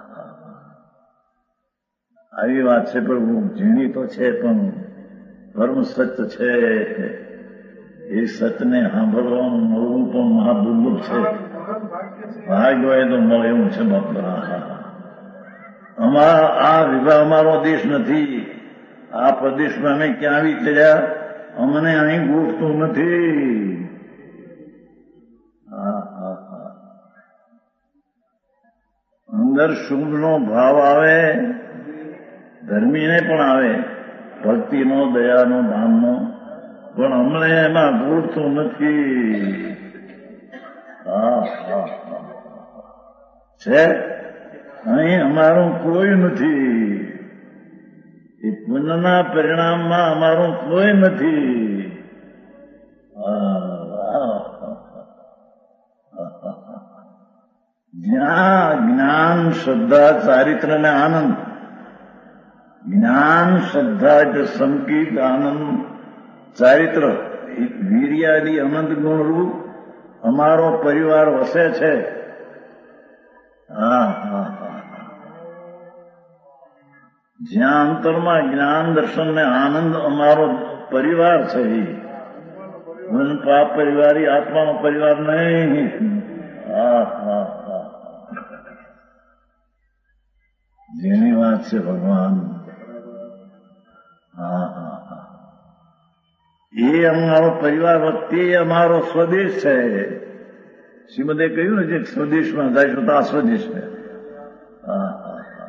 આવી વાત છે પ્રભુ, ઝીણી તો છે પણ પરમ સત્ય છે. એ સત્યને સાંભળવાનું મળવું પણ મહાદુર્લભ છે. ભાગ્ય હોય તો મળે એવું છે બાપા. અમારા આ વિભાગ અમારો દેશ નથી. આ પ્રદેશમાં અમે ક્યાં વિચર્યા? અમને અહીં ગોઠતું નથી. હા હા હા. અંદર શુભનો ભાવ આવે, ધર્મીને પણ આવે, ભક્તિનો, દયાનો, દાનનો, પણ અમને એમાં ગોઠતું નથી. હા હા હા. છે અહીં અમારું કોઈ નથી. એ પુણ્યના પરિણામમાં અમારું કોઈ નથી. જ્યાં જ્ઞાન, શ્રદ્ધા, ચારિત્ર ને આનંદ, જ્ઞાન, શ્રદ્ધા એટલે સંકિત, આનંદ, ચારિત્ર, વીર્યાદિ અનંત ગુણરૂપ અમારો પરિવાર વસે છે. હા હા હા. જ્યાં અંતરમાં જ્ઞાન, દર્શન ને આનંદ અમારો પરિવાર છે. મન પાપ પરિવારી આત્માનો પરિવાર નહીં. હા હા હા. જેની વાત છે ભગવાન. હા હા હા. એ અમારો પરિવાર વખતે અમારો સ્વદેશ છે. શ્રીમદે કહ્યું ને જે સ્વદેશમાં જાય તો આ સ્વદેશ છે. હા હા હા.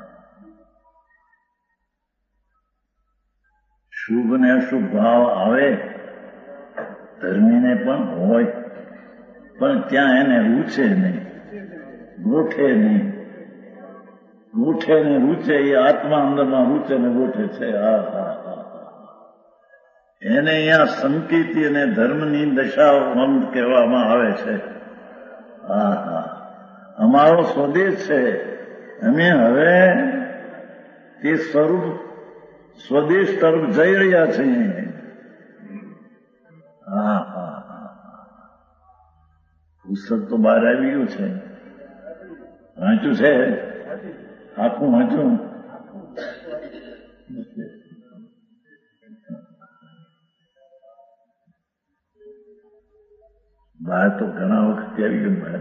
શુભ ને અશુભ ભાવ આવે, ધર્મીને પણ હોય, પણ ત્યાં એને રૂચે નહીં, ગોઠે નહીં. ગોઠે ને રૂચે એ આત્મા અંદરમાં રૂચે ને ગોઠે છે. હા હા હા. એને અહીંયા સંકિતિ અને ધર્મની દશા મંદ કહેવામાં આવે છે. હા હા. અમારો સ્વદેશ છે. અમે હવે તે સ્વરૂપ સ્વદેશ તરફ જઈ રહ્યા છીએ. હા હા હા. પુસ્તક તો બહાર આવી ગયું છે. વાંચ્યું છે? આખું વાંચ્યું? બહાર તો ઘણા વખત આવી ગયું બહાર.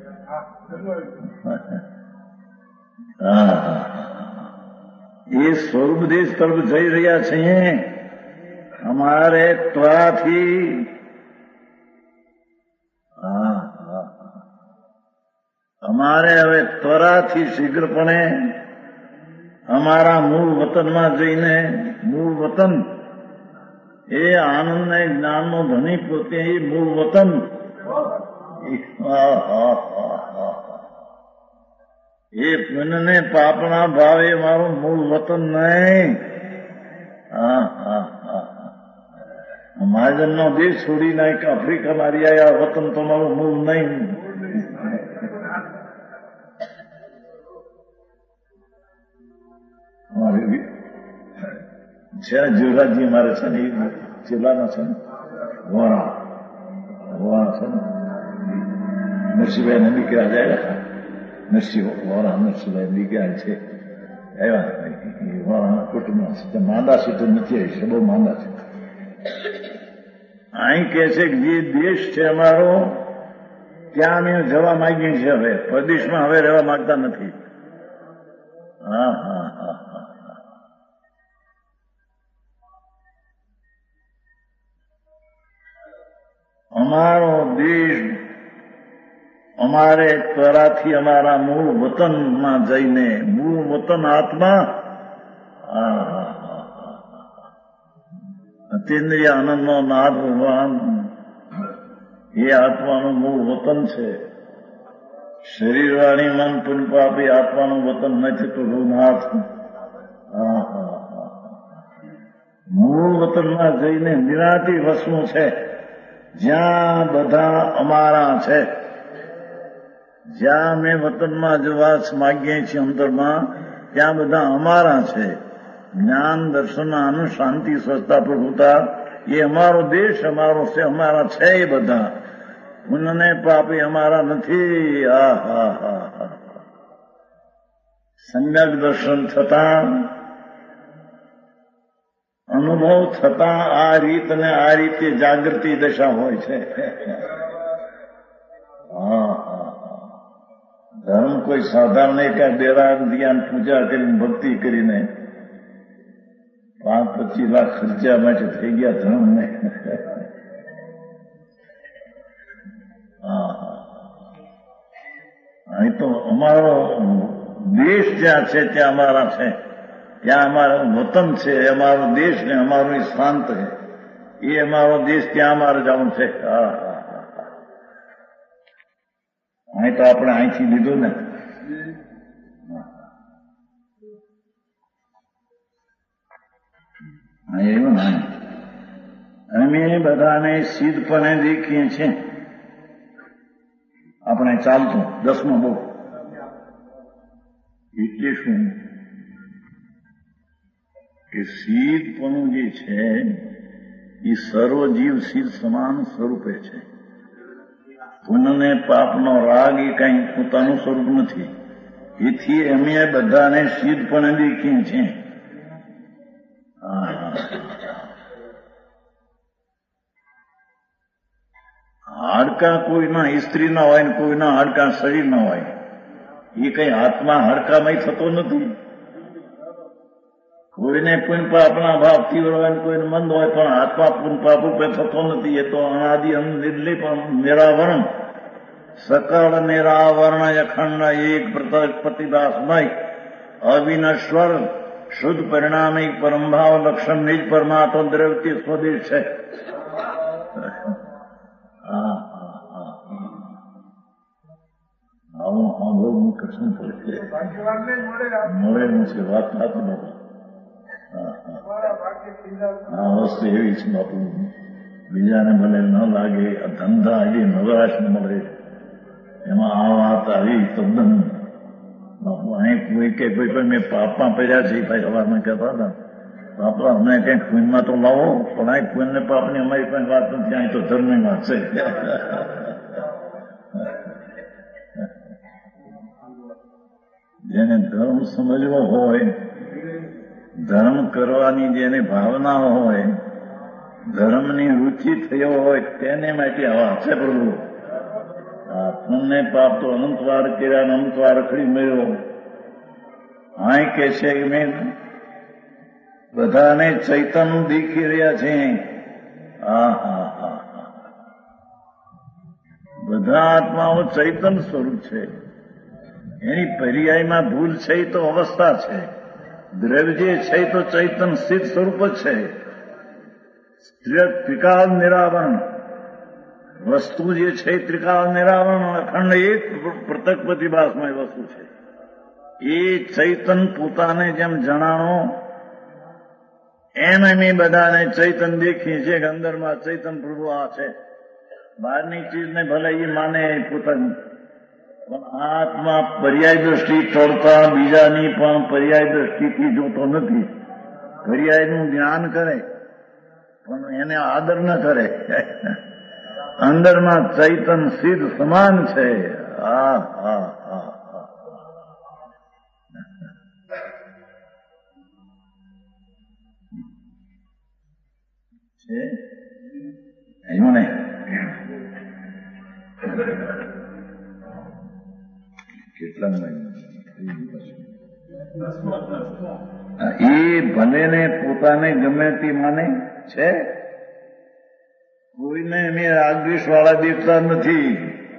હા હા. એ સ્વરૂપ દેશ તરફ જઈ રહ્યા છીએ. અમારે ત્વરાથી હા હા અમારે હવે ત્વરાથી શીઘ્રપણે અમારા મૂળ વતનમાં જઈને, મૂળ વતન એ આનંદને જ્ઞાનનો ધણી પોતે એ મૂળ વતન. એ પુણ્યને પાપના ભાવે મારું મૂળ વતન નહીં. હા હા હા. મહાજનનો દેશ છોડી નાખ, આફ્રિકા મારી આવ્યા, વતન તમારું મૂળ નહીં. જ્યાં જીવરાજજી મારે છે ને એ જિલ્લાના છે ને વોરા વોરા છે ને નરસિંહભાઈ ને દીકરા જાય. નરસિંહ વોરા નરસિંહભાઈ દીકરા છે આવ્યા. એ વોરાના કુટુંબમાં છે. માંદા છે તો નથી આવી છે, બહુ માંદા છે. અહીં કે છે કે જે દેશ છે અમારો ત્યાં અમે જવા માંગીએ છીએ. હવે પ્રદેશમાં હવે રહેવા માંગતા નથી. હા હા હા હા. અમારો દેશ અમારે ત્વરાથી અમારા મૂળ વતનમાં જઈને, મૂળ વતન આત્મા અતિન્દ્રિય આનંદનો નાદ ભગવાન એ આત્માનું મૂળ વતન છે. શરીર વાણી મન પુન પાપી આત્માનું વતન નથી પ્રભુનાથ. હા હા હા. મૂળ વતનમાં જઈને નિરાંતી વસવું છે, જ્યાં બધા અમારા છે. જ્યાં અમે વતનમાં જવા માગીએ છીએ અંતરમાં, ત્યાં બધા અમારા છે. જ્ઞાન દર્શન આનંદ શાંતિ સ્વચ્છતા પ્રભુતા એ અમારો દેશ અમારો છે, અમારા છે એ બધા. પુણ્યને પાપે અમારા નથી. આ હા હા હા સમ્યક દર્શન થતા, અનુભવ થતા આ રીત અને આ રીતે જાગૃતિ દશા હોય છે. હા હા ધર્મ કોઈ સાધારણ નહીં કે ડેરા ધ્યાન પૂજા કરીને ભક્તિ કરીને પાંચ પચીસ લાખ ખર્ચા માટે થઈ ગયા ધર્મ ને. હા અહીં તો અમારો દેશ જ્યાં છે ત્યાં અમારા છે, ત્યાં અમારું વતન છે, અમારો દેશ ને અમારું સ્થાન છે, એ અમારો દેશ ત્યાં અમારે જવાનું છે. હા હા હા અહીં તો આપણે અહીંથી લીધું ને. એવું ને અમે બધાને સિદ્ધપણે દેખીએ છીએ. આપણે ચાલતું દસમો બહુ એટલે શું કે સિદ્ધપણું જે છે એ સર્વજીવ સિદ્ધ સમાન સ્વરૂપે છે. પુણ્યને પાપનો રાગ એ કઈ પોતાનું સ્વરૂપ નથી. એથી અમે બધાને સિદ્ધપણે દેખીએ છીએ. હાડકા કોઈના સ્ત્રીના હોય ને કોઈના હાડકા શરીરના હોય. એ કઈ આત્મા હાડકામાં થતો નથી. કોઈને પુન પાપના ભાવથી હોય ને કોઈને મંદ હોય, પણ આત્મા પુન પાપ રૂપે થતો નથી. એ તો અનાદિ નિર્લય પણ નિરાવરણ સકળ નિરાવરણ અખંડ એક પ્રતિભાસમય અવિનશ્વર શુદ્ધ પરિણામિક પરમભાવ લક્ષણ નિજ પરમાત્મા દ્રવ્ય સ્વદેશ છે. આવું સાંભળવું કઠિન પડશે. મળેલું છે વાત થતી બાપુ. આ વસ્તુ એવી છે બાપુ, બીજાને ભલે ન લાગે. આ ધંધા એ નવરાશ મળે એમાં આ વાત આવી તદ્દન બાપુ. અહીં કોઈ કે કોઈ પણ મેં પાપમાં પડ્યા છે ભાઈ સવારમાં કહેતા હતા, આપણા અમને કંઈક પુણ્યમાં તો લાવો, પણ અહીં પુણ્ય પાપની અમારી પણ વાત નથી. અહીં તો ધર્મની વાત છે. જેને ધર્મ સમજવો હોય, ધર્મ કરવાની જેને ભાવના હોય, ધર્મની રુચિ થયો હોય, તેને માટે આવા છે પ્રભુ. પુણ્ય પાપ તો અનંતવાર કર્યા, અનંતવાર રખડી મળ્યો. અહીં કે છે કે મેં બધાને ચૈતન્ય દેખી રહ્યા છે. હા હા હા બધા આત્માઓ ચૈતન્ય સ્વરૂપ છે. એની પર્યાયમાં ભૂલ છે એ તો અવસ્થા છે. દ્રવ્ય જે છે એ તો ચૈતન્ય સ્થિત સ્વરૂપ જ છે. ત્રિકાળ નિરાવરણ વસ્તુ જે છે એ ત્રિકાળ નિરાવરણ અખંડ એક પૃથક પ્રતિભાસમય વસ્તુ છે. એ ચૈતન્ય પોતાને જેમ જણાણો એમ અમે બધાને ચૈતન્ય દેખીએ છીએ કે અંદરમાં ચૈતન્ય પ્રભુ આ છે. બહારની ચીજને ભલે એ માને પોતાની, પણ આત્મા પર્યાય દ્રષ્ટિ તોડતા બીજાની પણ પર્યાય દ્રષ્ટિથી જોતો નથી. પર્યાયનું જ્ઞાન કરે પણ એને આદર ન કરે. અંદરમાં ચૈતન સિદ્ધ સમાન છે. હા હા હા છે એવું નહીં. કેટલા એ ભલે ને પોતાને ગમે તે માને છે. કોઈને અમે રાગદ્વેષ વાળા દેખતા નથી.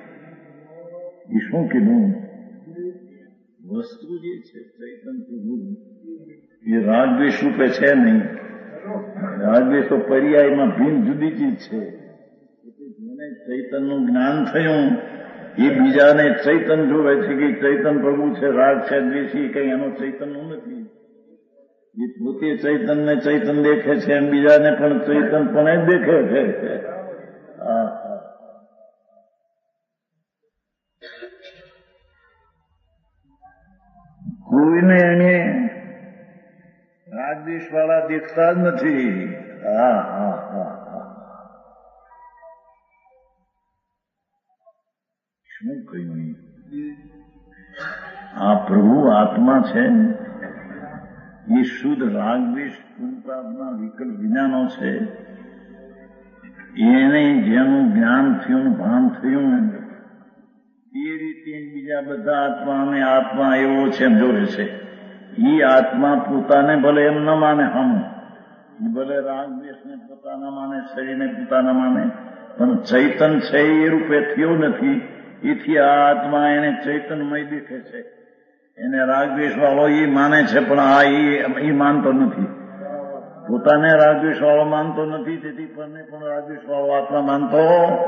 એ શું કીધું? વસ્તુ જે છે ચૈતન્ય પ્રભુ એ રાગદ્વેષ રૂપે છે નહીં. રાગદ્વેષ તો પર્યાયમાં ભિન્ન જુદી ચીજ છે. જેને ચૈતન્યનું જ્ઞાન થયું એ બીજાને ચૈતન્ય જોવે છે કે ચૈતન્ય પ્રભુ છે, રાગ છે, દ્વેષી કઈ એનો ચૈતન્ય નથી. એ પોતે ચૈતન ને ચૈતન દેખે છે એમ બીજાને પણ ચૈતન પણ દેખે છે. કોઈને એને રાગદ્વેષ વાળા દેખતા જ નથી. હા હા હા હા શું કહ્યું? આ પ્રભુ આત્મા છે એ શુદ્ધ રાગદ્વેષ પુણ્યપાપના વિકલ્પ વિનાનો છે. એને જેનું જ્ઞાન થયું ભાન થયું એ રીતે બીજા બધા આત્માને આત્મા એવો છે એમ જોવે છે. એ આત્મા પોતાને ભલે એમ ન માને, હમ ભલે રાગદ્વેષને પોતાના માને, શરીરને પોતાના માને, પણ ચૈતન છે એ રૂપે થયો નથી. એથી આ આત્મા એને ચૈતનમય દેખે છે. એને રાગદ્વેષ વાળો એ માને છે, પણ આ એ માનતો નથી. પોતાને રાગદ્વેષ વાળો માનતો નથી, તેથી પણ રાગદ્વેષ વાળો આત્મા માનતો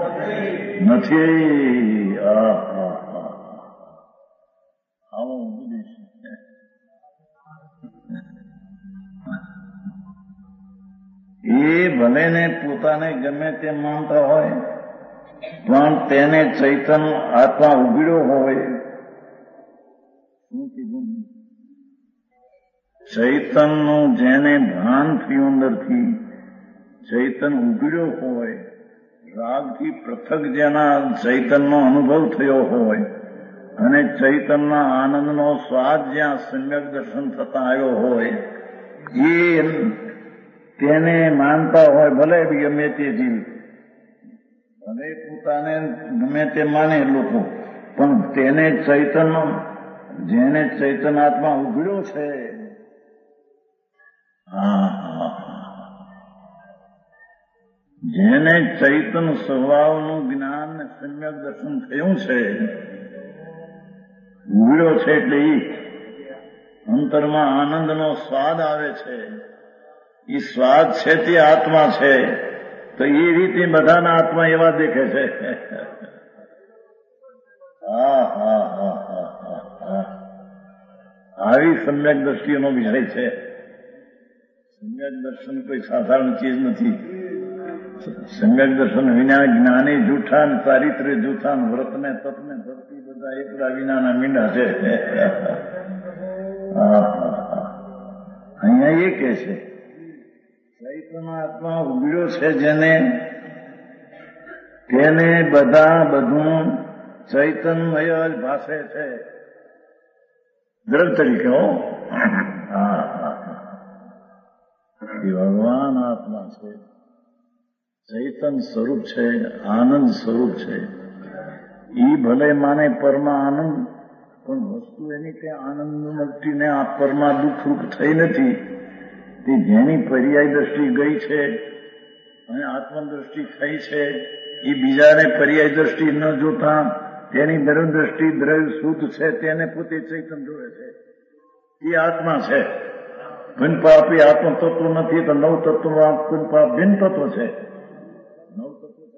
નથી. આવો ઉપદેશ એ ભલે ને પોતાને ગમે તેમ માનતા હોય, પણ તેને ચૈતન આત્મા ઉઘડ્યો હોય. શું કીધું? ચૈતનનું જેને ભાન થયું અંદરથી, ચૈતન ઉઘડ્યો હોય, રાગથી પૃથક જેના ચૈતનનો અનુભવ થયો હોય અને ચૈતનના આનંદનો સ્વાદ જ્યાં સમ્યક દર્શન થતા આવ્યો હોય, એ તેને માનતા હોય. ભલે ગમે તે જીવ, ભલે પોતાને ગમે તે માને લોકો, પણ તેને ચૈતન, જેને ચૈતન આત્મા ઉઘડ્યો છે, જેને ચૈતન સ્વભાવનું જ્ઞાન ને સમ્યક દર્શન થયું છે, ઉઘડ્યો છે, એટલે એ અંતરમાં આનંદનો સ્વાદ આવે છે. એ સ્વાદ છે તે આત્મા છે. તો એ રીતે બધાના આત્મા એવા દેખે છે. હા હા હા હા હા આવી સમ્યક દ્રષ્ટિનો વિષય છે. સમ્યક દર્શન કોઈ સાધારણ ચીજ નથી. સમ્યક દર્શન વિના જ્ઞાની જૂઠા ને ચારિત્ર્ય જૂઠા ને વ્રત ને તપ ને ભક્તિ બધા એકલા વિનાના મીંડા છે. અહીંયા એ કે છે ચૈતન આત્મા ઉઘડ્યો છે જેને, તેને બધા બધું ચૈતન્મય જ ભાષે છે. દ્રઢ તરીકે હો. હા હા એ ભગવાન આત્મા છે, ચૈતન સ્વરૂપ છે, આનંદ સ્વરૂપ છે. એ ભલે માને પરમા આનંદ, પણ વસ્તુ એની કે આનંદ મુક્તિને આ પરમા દુઃખરૂપ થઈ નથી. તે જેની પર્યાય દ્રષ્ટિ ગઈ છે અને આત્મદ્રષ્ટિ થઈ છે, એ બીજાને પર્યાય દ્રષ્ટિ ન જોતા તેની દ્રવ્ય દ્રષ્ટિ દ્રવ્ય શુદ્ધ છે, તેને પોતે ચૈતન જોવે છે. એ આત્મા છે. પુનપાપ એ આત્મ તત્વ નથી, તો નવ તત્વમાં પુનપાપ ભિન્ન તત્વ છે. નવ તત્વ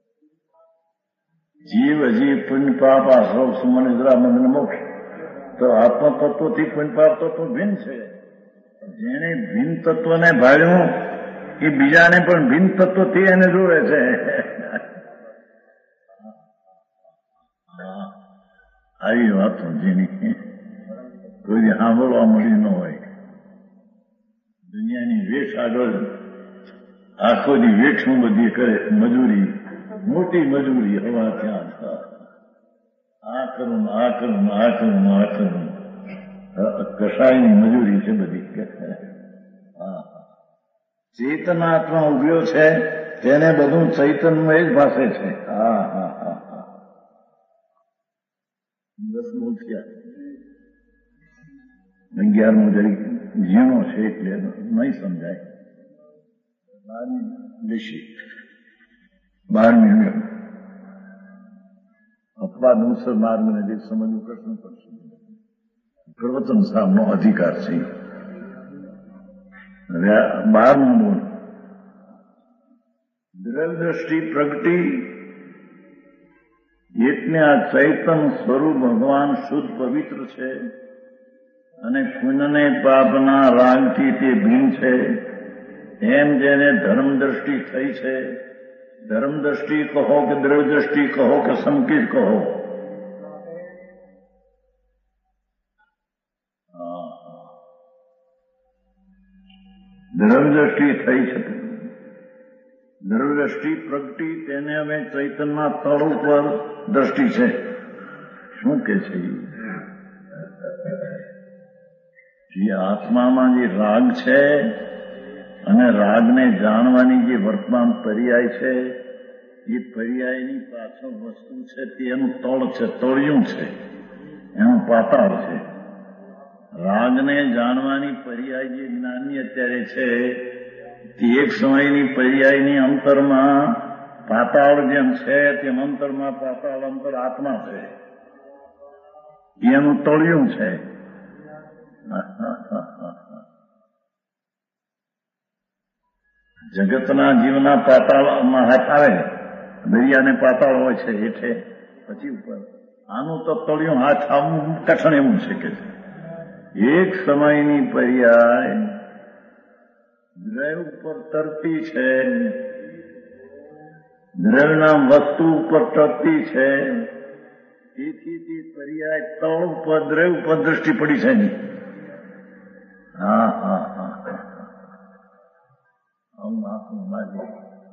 જીવ હજી પુનપાપ આ સૌ સુમન ઇઝરા મંદન મોક્ષ, તો આત્મ તત્વથી પુનપાપ તત્વ ભિન્ન છે. જેને ભિન્ન તત્વને ભાળ્યું એ બીજાને પણ ભિન્ન તત્વથી એને જોવે છે. આવી વાતો જેની કોઈ સાંભળવા મળી ન હોય. દુનિયાની વેઠ આગળ આખો દી વેઠું બધી કરે, મજૂરી, મોટી મજૂરી. હવા ત્યાં આ કરું આ કરું આ કરું આ કરું કસાયની મજૂરી છે બધી. ચેતન આત્મા ઉભ્યો છે, તેને બધું ચૈતન્યમય જ ભાષે છે. હા હા હા હા દસ બોલ થયા. અગિયારમો જરી ઝીણો છે એટલે નહીં સમજાય. બારમી લેશી બારમી અપવાદ અનુસર માર્ગને જે સમજવું પ્રશ્ન પડશે. પ્રવચન સામનો અધિકાર છે. બારમું બોલ દ્રવ્ય દ્રષ્ટિ પ્રગટી એટલે આ ચૈતન સ્વરૂપ ભગવાન શુદ્ધ પવિત્ર છે અને પુણ્યને પાપના રાગથી તે ભીન છે, એમ જેને ધર્મ દ્રષ્ટિ થઈ છે, ધર્મ દ્રષ્ટિ કહો કે દ્રવ્ય દ્રષ્ટિ કહો કે સંકેત કહો, દ્રવ્ય દ્રષ્ટિ થઈ છે, દ્રવ્ય દ્રષ્ટિ પ્રગટી તેને હવે ચૈતન્યના તળ ઉપર દ્રષ્ટિ છે. શું કે છે? જે આત્મામાં જે રાગ છે અને રાગને જાણવાની જે વર્તમાન પર્યાય છે, એ પર્યાયની પાછળ વસ્તુ છે તે એનું તળ છે, તળિયું છે, એનું પાતાળ છે. રાગને જાણવાની પર્યાય જે જ્ઞાની અત્યારે છે તે એક સમયની પર્યાયની અંતરમાં પાતાળ જેમ છે તેમ અંતરમાં પાતાળ અંતર આત્મા છે, એનું તળિયું છે. જગતના જીવના પાતાળમાં હાથ આવે, દરિયાને પાતાળ હોય છે હેઠે, પછી ઉપર. આનું તો તળિયું હાથ આવવું કઠણ એવું છે કે એક સમયની પર્યાય દ્રવ્ય ઉપર તરતી છે, દ્રવ્યના વસ્તુ ઉપર તરતી છે, તેથી તે પર્યાય તળ ઉપર દ્રવ્ય ઉપર દ્રષ્ટિ પડી છે નહીં. હા હા હા આવું આખું માજી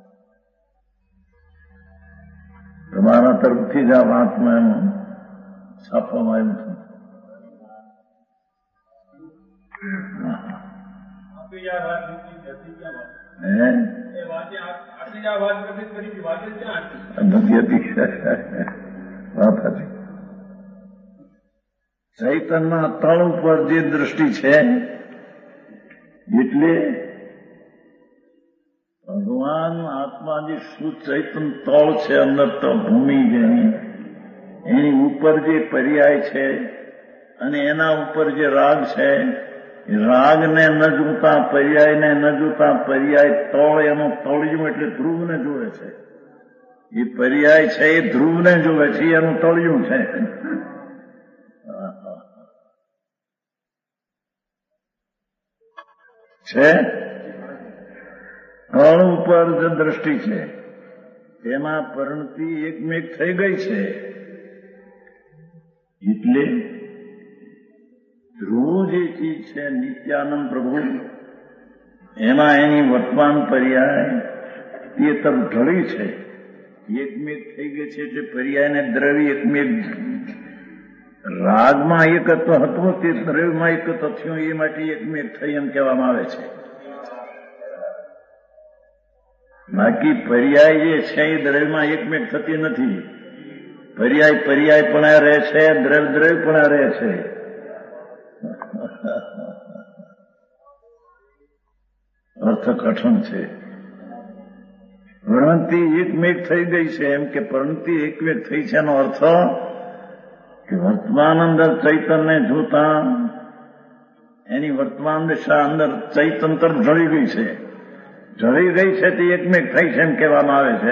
તમારા તરફથી જ આ વાતમાં એમ છાપવામાં આવ્યું છે. ચૈતનના તળ ઉપર જે દ્રષ્ટિ છે એટલે ભગવાન આત્મા જે શુદ્ધ ચૈતન તળ છે, અંદર તો ભૂમિ જેની, એની ઉપર જે પર્યાય છે અને એના ઉપર જે રાગ છે, રાગને ન જોતા પર્યાયને ન જોતા પર્યાય તળ એનું તળિયું એટલે ધ્રુવને જોવે છે. એ પર્યાય છે એ ધ્રુવને જોવે છે, એનું તળિયું છે. છે તળ ઉપર જે દ્રષ્ટિ છે તેમાં પરિણતિ એકમેક થઈ ગઈ છે. એટલે ધ્રુવ જે ચીજ છે નિત્યાનંદ પ્રભુ, એમાં એની વર્તમાન પર્યાય તે તરફ ઢળી છે, એકમેક થઈ ગઈ છે. એટલે પર્યાયને દ્રવ્ય એકમેક, રાગમાં એકત્વ હતો તે દ્રવ્યમાં એકત્વ થયું, એ માટે એકમેક થઈ એમ કહેવામાં આવે છે. બાકી પર્યાય જે છે એ દ્રવ્યમાં એકમેક થતી નથી. પર્યાય પર્યાય પણ રહે છે, દ્રવ્ય દ્રવ્ય પણ રહે છે. અર્થ કઠણ છે. પ્રણતિ એકમેક થઈ ગઈ છે, એમ કે પ્રણતિ એકમેક થઈ છે એનો અર્થ કે વર્તમાન અંદર ચૈતનને જોતા એની વર્તમાન દિશા અંદર ચૈતન તરફ ઢળી ગઈ છે. ઢળી ગઈ છે તે એકમેક થઈ છે એમ કહેવામાં આવે છે.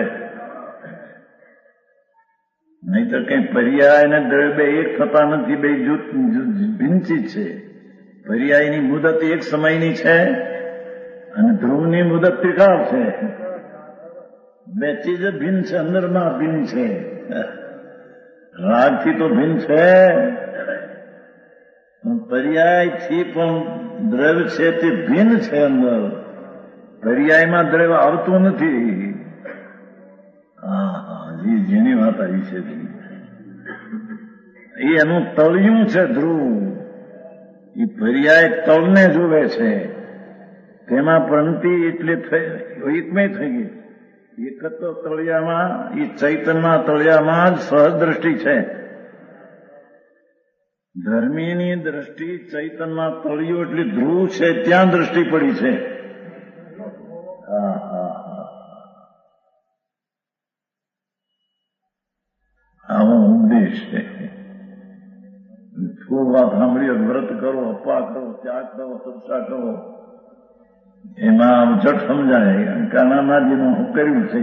નહીં તો કઈ પર્યાય અને દ્રવ્ય બે એક થતા નથી, બે જૂથ ભિન્નચીજ છે. પર્યાયની મુદત એક સમયની છે અને ધ્રુવની મુદત ત્રિકાળ છે. બે ચીજ ભિન્ન છે, અંદરમાં ભિન્ન છે. રાગથી તો ભિન્ન છે, પર્યાયથી પણ દ્રવ્ય છે તે ભિન્ન છે. અંદર પર્યાયમાં દ્રવ્ય આવતું નથી. હા હા જી જેની વાત આવી છે એ એનું તળિયું છે ધ્રુવ. એ પર્યાય તળને જોવે છે, તેમાં પ્રણતિ એટલે એકમય થઈ ગઈ. એક તો તળિયામાં એ ચૈતનના તળિયામાં જ સહજ દ્રષ્ટિ છે. ધર્મીની દ્રષ્ટિ ચૈતનમાં તળિયું એટલે ધ્રુવ છે ત્યાં દ્રષ્ટિ પડી છે. હા હા હા આવો ઉપદેશ છે. ખૂબ વાત સાંભળીએ, વ્રત કરો, અપા કરો, ત્યાગ કરો, તપસ્યા કરો, એમાં જટ સમજાય કાનાનાજીનું હું કર્યું છે.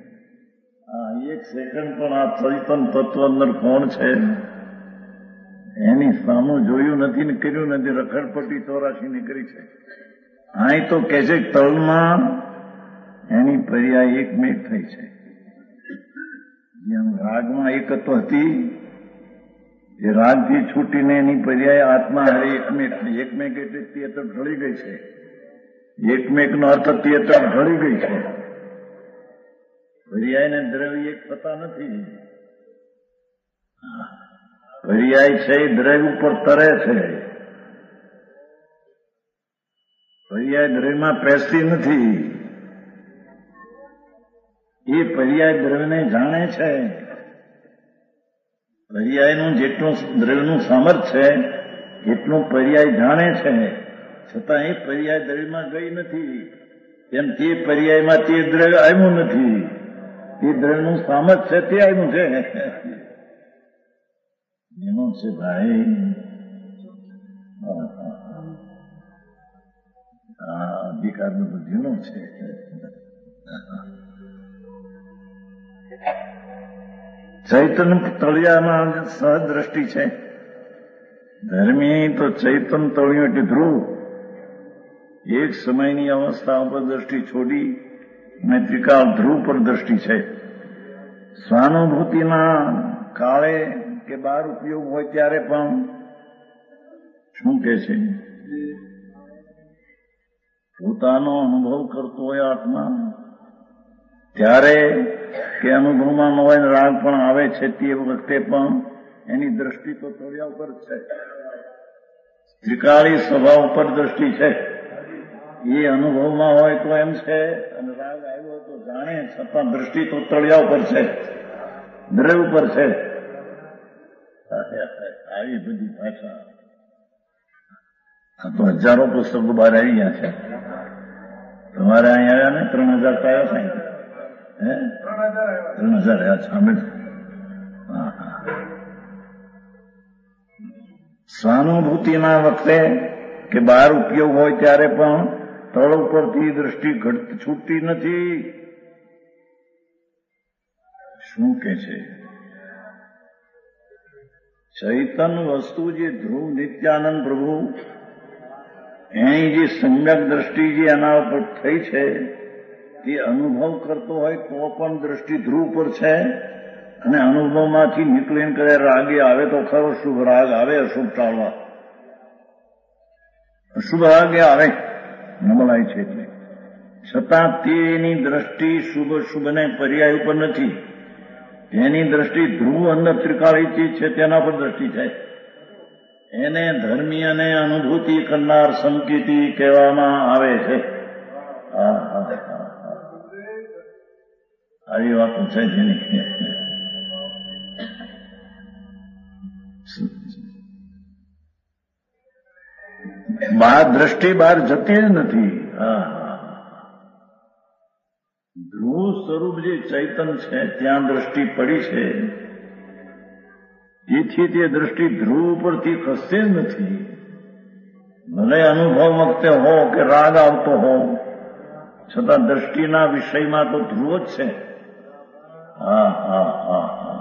આ એક સેકન્ડ પણ આ ચૈતન તત્વ અંદર કોણ છે એની સામું જોયું નથી ને કર્યું નથી, રખડપટ્ટી ચોરાશી ની કરી છે. અહીં તો કે છે તલમાં એની પર્યાય એકમેક થઈ છે. જેમ રાગમાં એકત્વ હતી એ રાગથી છૂટીને એની પર્યાય આત્મા હરે એકમેક થઈ. એકમેક એટલે તે તો ઢળી ગઈ છે. એકમેકનો અર્થ તે તો ઢળી ગઈ છે. પર્યાય ને દ્રવ્ય એક થતા નથી. પર્યાય છે એ દ્રવ્ય ઉપર તરે છે. પર્યાય દ્રવ્યમાં પેસતી નથી. એ પર્યાય દ્રવ્યને જાણે છે. પર્યાયનું જેટલું દ્રવ્યનું સામર્થ્ય છે એટલું પર્યાય જાણે છે, છતાં એ પર્યાય દ્રવ્યમાં ગઈ નથી. તેમ તે પર્યાયમાં તે દ્રવ્ય આવ્યું નથી. એ દ્રવ્યનું સામર્થ્ય તે આવ્યું છે. એનું છે ભાઈ આ અધિકાર બધું જેનો છે. ચૈતન્ય તળિયામાં સહજ દ્રષ્ટિ છે. ધર્મી તો ચૈતન્ય તળિયું એટલે ધ્રુવ. એક સમયની અવસ્થા ઉપર દ્રષ્ટિ છોડી અને ત્રિકાળ ધ્રુવ પર દ્રષ્ટિ છે. સ્વાનુભૂતિના કાળે કે બહાર ઉપયોગ હોય ત્યારે પણ શું કે છે, પોતાનો અનુભવ કરતો હોય આત્મા ત્યારે કે અનુભવમાં ન હોય રાગ પણ આવે છે તે વખતે પણ એની દ્રષ્ટિ તો તળિયા ઉપર છે. ત્રિકાળી સ્વભાવ ઉપર દ્રષ્ટિ છે. એ અનુભવમાં હોય તો એમ છે, અને રાગ આવ્યો તો જાણે, છતાં દ્રષ્ટિ તો તળિયા ઉપર છે, દ્રવ્ય ઉપર છે. આવી બધી ભાષા આ તો હજારો પુસ્તકો બહાર આવી ગયા છે. તમારે અહીં આવ્યા ને ત્રણ હજાર તો આવ્યા સાહેબ? હે ત્રણ હજાર આવ્યા સામે. સ્વાનુભૂતિના વખતે કે બહાર ઉપયોગ હોય ત્યારે પણ તળ ઉપરથી દ્રષ્ટિ ઘટ છૂટતી નથી. શું કે છે, ચૈતન્ય વસ્તુ જે ધ્રુવ નિત્યાનંદ પ્રભુ એની જે સમ્યક દ્રષ્ટિ જે એના ઉપર થઈ છે તે અનુભવ કરતો હોય તો પણ દ્રષ્ટિ ધ્રુવ પર છે. અને અનુભવમાંથી નીકળીને કરે રાગે આવે તો ખરો, શુભ રાગ આવે અશુભ ટાળવા. અશુભ રાગે આવે નબળાય છે એટલે, છતાં તેની દ્રષ્ટિ શુભ શુભને પર્યાય ઉપર નથી. એની દ્રષ્ટિ ધ્રુવ અંદર ત્રિકાળી ચીજ છે તેના પર દ્રષ્ટિ છે. એને ધર્મી અને અનુભૂતિ કરનાર સંકેતિ કહેવામાં આવે છે. આવી વાતો છે જેની બહાર દ્રષ્ટિ બહાર જતી જ નથી. ધ્રુવ સ્વરૂપ જે ચૈતન છે ત્યાં દ્રષ્ટિ પડી છે. તેથી તે દ્રષ્ટિ ધ્રુવ ઉપરથી ખસતી જ નથી. ભલે અનુભવ વખતે હો કે રાગ આવતો હો, છતાં દ્રષ્ટિના વિષયમાં તો ધ્રુવ જ છે. હા હા હા હા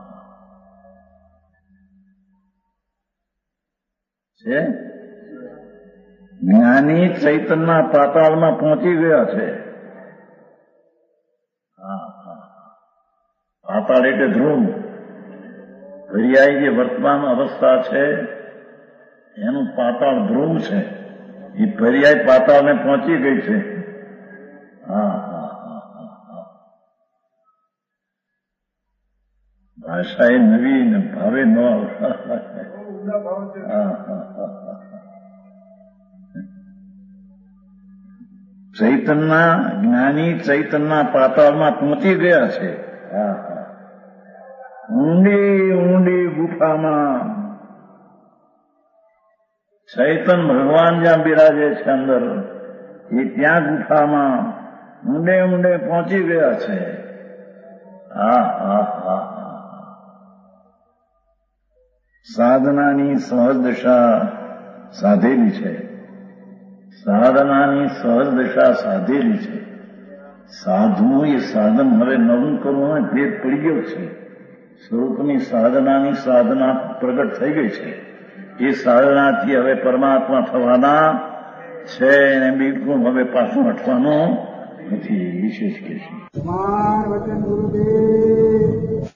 છે. જ્ઞાની ચૈતનના પાતાળમાં પહોંચી ગયા છે. પાતાળ એટલે ધ્રુવ. પર્યાય જે વર્તમાન અવસ્થા છે એનું પાતાળ ધ્રુવ છે. એ પર્યાય પાતાળને પહોંચી ગઈ છે. હા હા હા હા ભાષા એ નવી ને ભાવે ન હા હા હા ચૈતનના જ્ઞાની ચૈતનના પાતાળમાં પહોંચી ગયા છે. હા હા ઊંડી ઊંડી ગુફામાં ચૈતન ભગવાન જ્યાં બિરાજે છે અંદર, એ ત્યાં ગુફામાં ઊંડે ઊંડે પહોંચી ગયા છે. હા હા હા સાધનાની સહજ દશા સાધેલી છે. સાધનાની સહજ દશા સાધેલી છે. સાધવું એ સાધન હવે નવું કરવું ભેદ પડી ગયો છે. સ્વરૂપની સાધનાની સાધના પ્રગટ થઈ ગઈ છે. એ સાધનાથી હવે પરમાત્મા થવાના છે એને બિલકુલ હવે પાછું હટવાનું નથી. વિશેષ કે છે વચન ગુરુદેવ